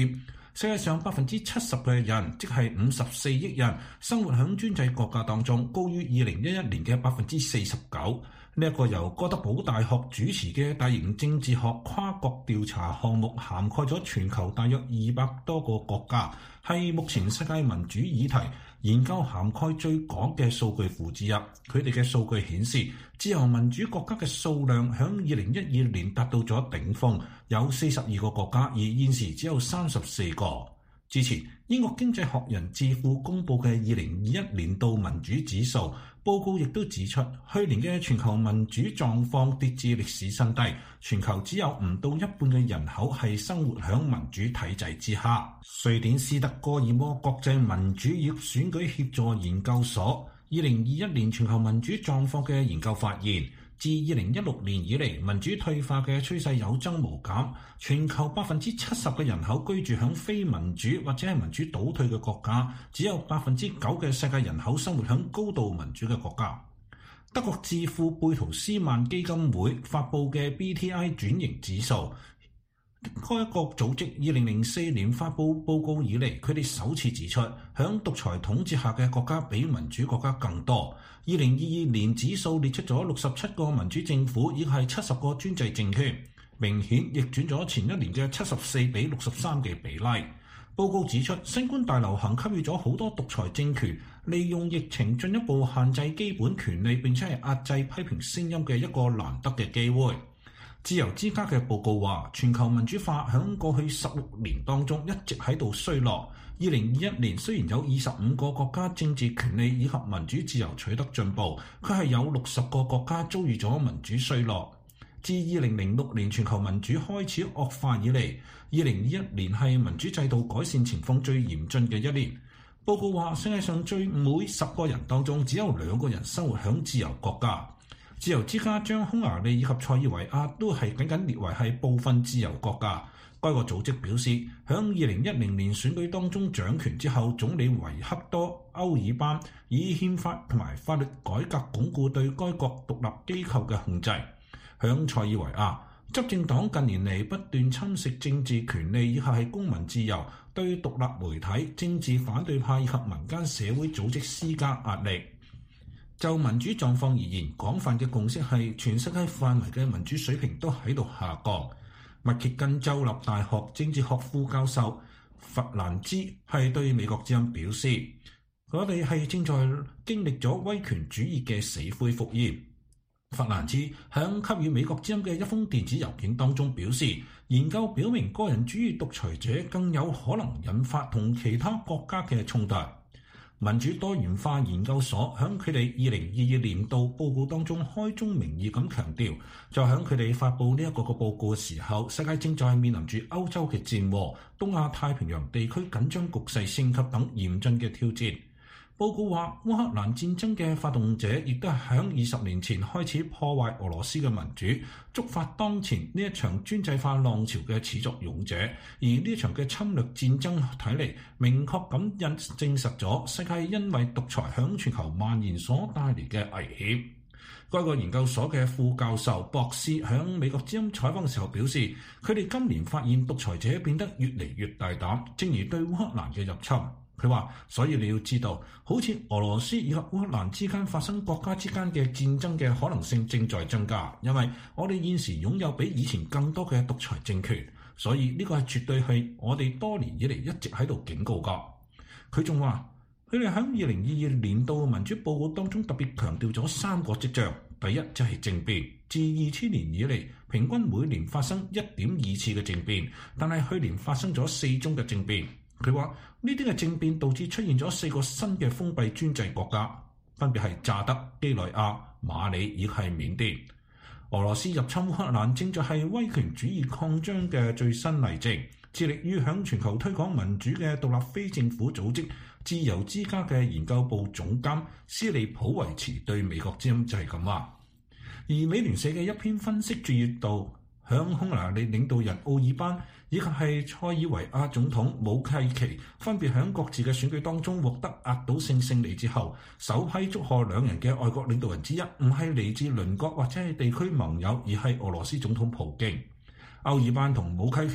世界上百分之七十嘅人，即係五十四億人，生活喺專制國家當中，高於二零一一年嘅百分之四十九。呢一個由哥德堡大學主持嘅大型政治學跨國調查項目，涵蓋咗全球大約二百多個國家，係目前世界民主議題研究涵蓋最廣嘅數據庫之一。佢哋嘅數據顯示，自由民主國家嘅數量響二零一二年達到咗頂峰，有四十二個國家，而現時只有三十四個。之前英國經濟學人智庫公佈嘅二零二一年度民主指數報告亦都指出，去年嘅全球民主狀況跌至歷史新低，全球只有唔到一半嘅人口係生活喺民主體制之下。瑞典斯德哥爾摩國際民主與選舉協助研究所二零二一年全球民主狀況嘅研究發現，自二零一六年以嚟，民主退化嘅趨勢有增無減。全球百分之七十嘅人口居住響非民主或者係民主倒退嘅國家，只有百分之九嘅世界人口生活響高度民主嘅國家。德國智庫貝圖斯曼基金會發布嘅 B T I 轉型指數，該一個組織二零零四年發布報告以嚟，佢哋首次指出，響獨裁統治下嘅國家比民主國家更多。二零二二年指數列出咗六十七個民主政府，亦係七十個專制政權，明顯逆轉咗前一年嘅七十四比六十三嘅比例。報告指出，新冠大流行給予咗好多獨裁政權利用疫情進一步限制基本權利並且係壓制批評聲音嘅一個難得嘅機會。自由之家嘅報告話，全球民主化響過去十六年當中一直喺度衰落。二零二一年雖然有二十五個國家政治權利以及民主自由取得進步，佢係有六十個國家遭遇咗民主衰落。自二零零六年全球民主開始惡化以嚟，二零二一年係民主制度改善情況最嚴峻嘅一年。報告話，世界上最每十個人當中只有兩個人生活響自由國家。自由之家將匈牙利以及塞爾維亞都係僅僅列為係部分自由國家。該個組織表示，響二零一零年選舉當中掌權之後，總理維克多歐爾班以憲法同埋法律改革鞏固對該國獨立機構嘅控制。響塞爾維亞，執政黨近年嚟不斷侵蝕政治權利以及係公民自由，對獨立媒體、政治反對派以及民間社會組織施加壓力。就民主狀況而言，廣泛嘅共識係全世界範圍嘅民主水平都喺度下降。密歇根州立大學政治學副教授弗蘭茲係對美國之音表示，我哋係正在經歷咗威權主義嘅死灰復燃。弗蘭茲響給予美國之音嘅一封電子郵件當中表示，研究表明個人主義獨裁者更有可能引發同其他國家嘅衝突。民主多元化研究所喺佢哋二零二二年度報告當中開宗明義咁強調，就喺佢哋發布呢一個個報告嘅時候，世界正在面臨住歐洲嘅戰禍、東亞太平洋地區緊張局勢升級等嚴峻嘅挑戰。報告話，烏克蘭戰爭嘅發動者亦都係喺二十年前開始破壞俄羅斯嘅民主，觸發當前呢一場專制化浪潮嘅始作俑者。而呢一場嘅侵略戰爭睇嚟，明確咁印證實咗世界因為獨裁響全球蔓延所帶嚟嘅危險。該個研究所嘅副教授博士喺美國之音採訪嘅時候表示，佢哋今年發現獨裁者變得越嚟越大膽，正如對烏克蘭嘅入侵。佢話，所以你要知道，好似俄羅斯以及烏克蘭之間發生國家之間嘅戰爭嘅可能性正在增加，因為我哋現時擁有比以前更多嘅獨裁政權，所以呢個係絕對係我哋多年以嚟一直喺度警告㗎。佢仲話，佢哋喺二零二二年度民主報告當中特別強調咗三個跡象，第一就係政變，自二千年以嚟平均每年發生一點二次嘅政變，但係去年發生咗四宗嘅政變。佢話呢啲嘅政變導致出現咗四個新嘅封閉專制國家，分別係乍得、幾內亞、馬里以及係緬甸。俄羅斯入侵烏克蘭正在係威權主義擴張嘅最新例證。致力於響全球推廣民主嘅獨立非政府組織自由之家嘅研究部總監斯利普維茨對美國之音就係咁話。而美聯社嘅一篇分析注意到，響匈牙利領導人奧爾班以及係塞爾維亞總統武契奇分別喺各自嘅選舉當中獲得壓倒性勝利之後，首批祝賀兩人嘅外國領導人之一唔係嚟自鄰國或者係地區盟友，而係俄羅斯總統普京。奧爾班同武契奇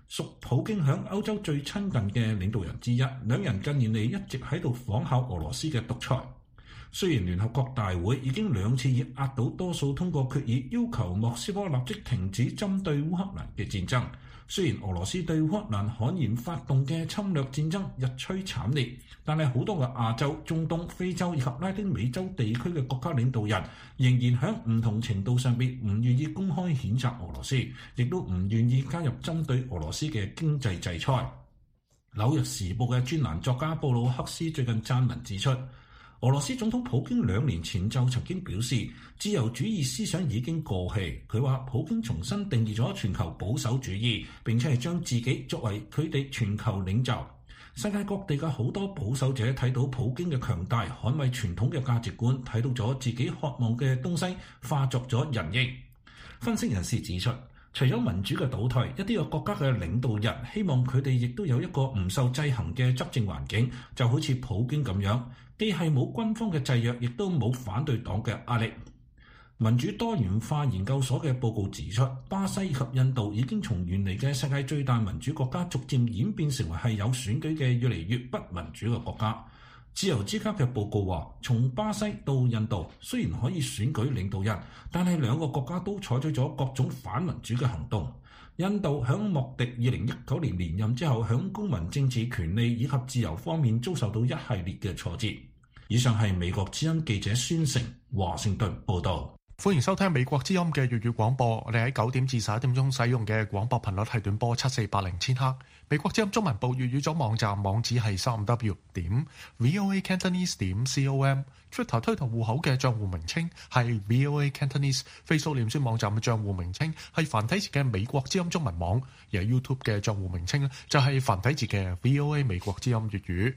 屬普京響歐洲最親近嘅領導人之一。兩人近年嚟一直喺度仿效俄羅斯嘅獨裁。雖然聯合國大會已經兩次以壓倒多數通過決議，要求莫斯科立即停止針對烏克蘭嘅戰爭。雖然俄羅斯對烏克蘭悍然發動嘅侵略戰爭日趨慘烈，但係好多嘅亞洲、中東、非洲以及拉丁美洲地區嘅國家領導人仍然喺唔同程度上邊唔願意公開譴責俄羅斯，亦都唔願意加入針對俄羅斯嘅經濟制裁。紐約時報嘅專欄作家布魯克斯最近撰文指出，俄羅斯總統普京兩年前就曾經表示，自由主義思想已經過氣。佢話普京重新定義咗全球保守主義，並且係將自己作為佢哋全球領袖。世界各地嘅好多保守者睇到普京嘅強大，捍衛傳統嘅價值觀，睇到咗自己渴望嘅東西化作咗人形。分析人士指出，除咗民主嘅倒退，一啲個國家嘅領導人希望佢哋亦都有一個唔受制衡嘅執政環境，就好似普京咁樣。既係冇軍方嘅制約，亦都冇反對黨嘅壓力。民主多元化研究所嘅報告指出，巴西及印度已經從原嚟嘅世界最大民主國家，逐漸演變成為係有選舉嘅越嚟越不民主嘅國家。自由之家嘅報告話，從巴西到印度，雖然可以選舉領導人，但係兩個國家都採取咗各種反民主嘅行動。印度響莫迪二零一九年連任之後，響公民政治權利以及自由方面遭受到一系列嘅挫折。以上係美國之音記者孫成華盛頓報道。 歡迎收聽美國之音嘅粵語廣播。我哋喺九點至十一點鐘使用嘅廣播頻率係短波七四八零千赫。美國之音中文部粵語組網站網址係三五 w 點 voa cantonese 點 com。Twitter 推特戶口嘅賬戶名稱係 voa cantonese。Facebook 臉書網站嘅賬戶名稱係繁體字嘅美國之音中文網。而 YouTube 嘅賬戶名稱咧就係繁體字嘅 voa 美國之音粵語。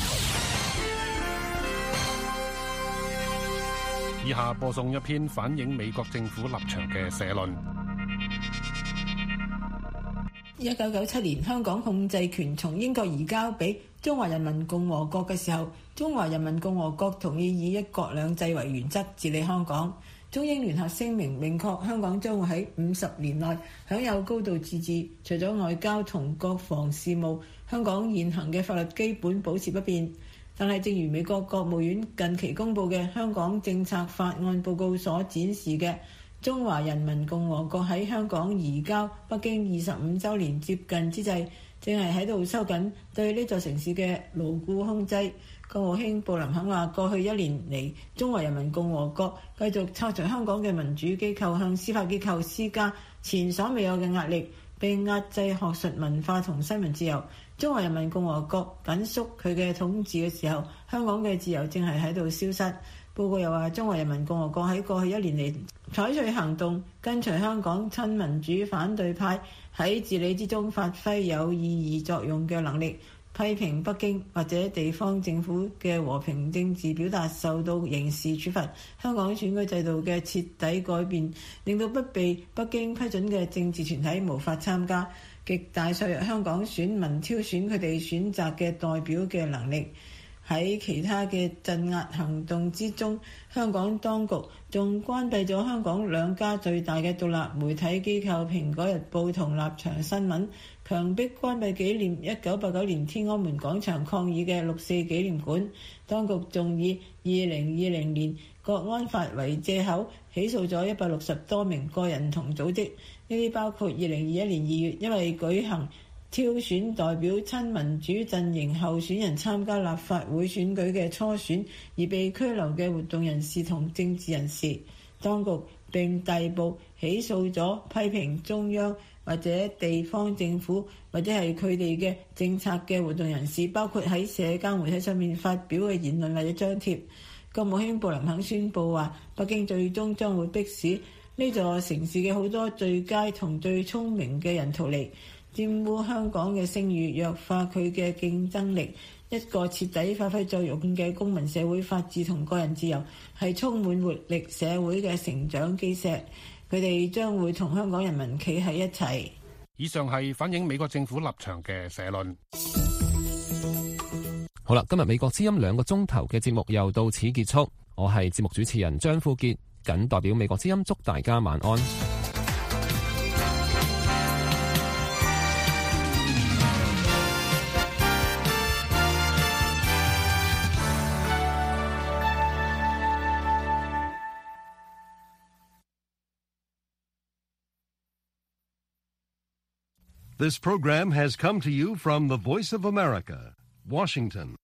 以下播送一篇反映美國政府立場嘅社論。 一九九七年，香港控制權從英國移交俾中華人民共和國嘅時候，中華人民共和國同意以一國兩制為原則治理香港。中英聯合聲明明確香港將會喺五十年內享有高度自治，除咗外交同國防事務，香港現行嘅法律基本保持不變。但係，正如美國國務院近期公布嘅香港政策法案報告所展示嘅，中華人民共和國喺香港移交北京二十五週年接近之際，正係喺度收緊對呢座城市嘅牢固控制。國務卿布林肯話：過去一年嚟，中華人民共和國繼續拆除香港嘅民主機構，向司法機構施加前所未有嘅壓力，並壓制學術文化同新聞自由。中華人民共和國緊縮佢嘅統治嘅時候，香港嘅自由正係喺度消失。報告又話，中華人民共和國喺過去一年嚟採取行動，跟隨香港親民主反對派喺治理之中發揮有意義作用嘅能力，批評北京或者地方政府嘅和平政治表達受到刑事處罰。香港選舉制度嘅徹底改變，令到不被北京批准嘅政治團體無法參加，極大削弱香港選民挑選佢哋選擇嘅代表嘅能力。喺其他嘅鎮壓行動之中，香港當局仲關閉咗香港兩家最大嘅獨立媒體機構《蘋果日報》同《立場新聞》，強迫關閉紀念一九八九年天安門廣場抗議嘅六四紀念館。當局仲以二零二零年國安法為藉口，起訴咗一百六十多名個人同組織，呢啲包括二零二一年二月因為舉行挑選代表親民主陣營候選人參加立法會選舉嘅初選而被拘留嘅活動人士同政治人士。當局並逮捕起訴咗批評中央或者地方政府或者係佢哋嘅政策嘅活動人士，包括喺社交媒體上面發表嘅言論或者張貼。國務卿布林肯宣佈話，北京最終將會迫使呢座城市嘅好多最佳同最聰明嘅人逃離，玷污香港嘅聲譽，弱化佢嘅競爭力。一個徹底發揮作用嘅公民社會、法治同個人自由係充滿活力社會嘅成長基石。佢哋將會同香港人民企喺一齊。 以上係反映美國政府立場嘅社論。 好啦，今日美國之音兩個鐘頭嘅節目又到此結束。我係節目主持人張富傑，謹代表美國之音祝大家晚安。 This program has come to you from the Voice of America, Washington.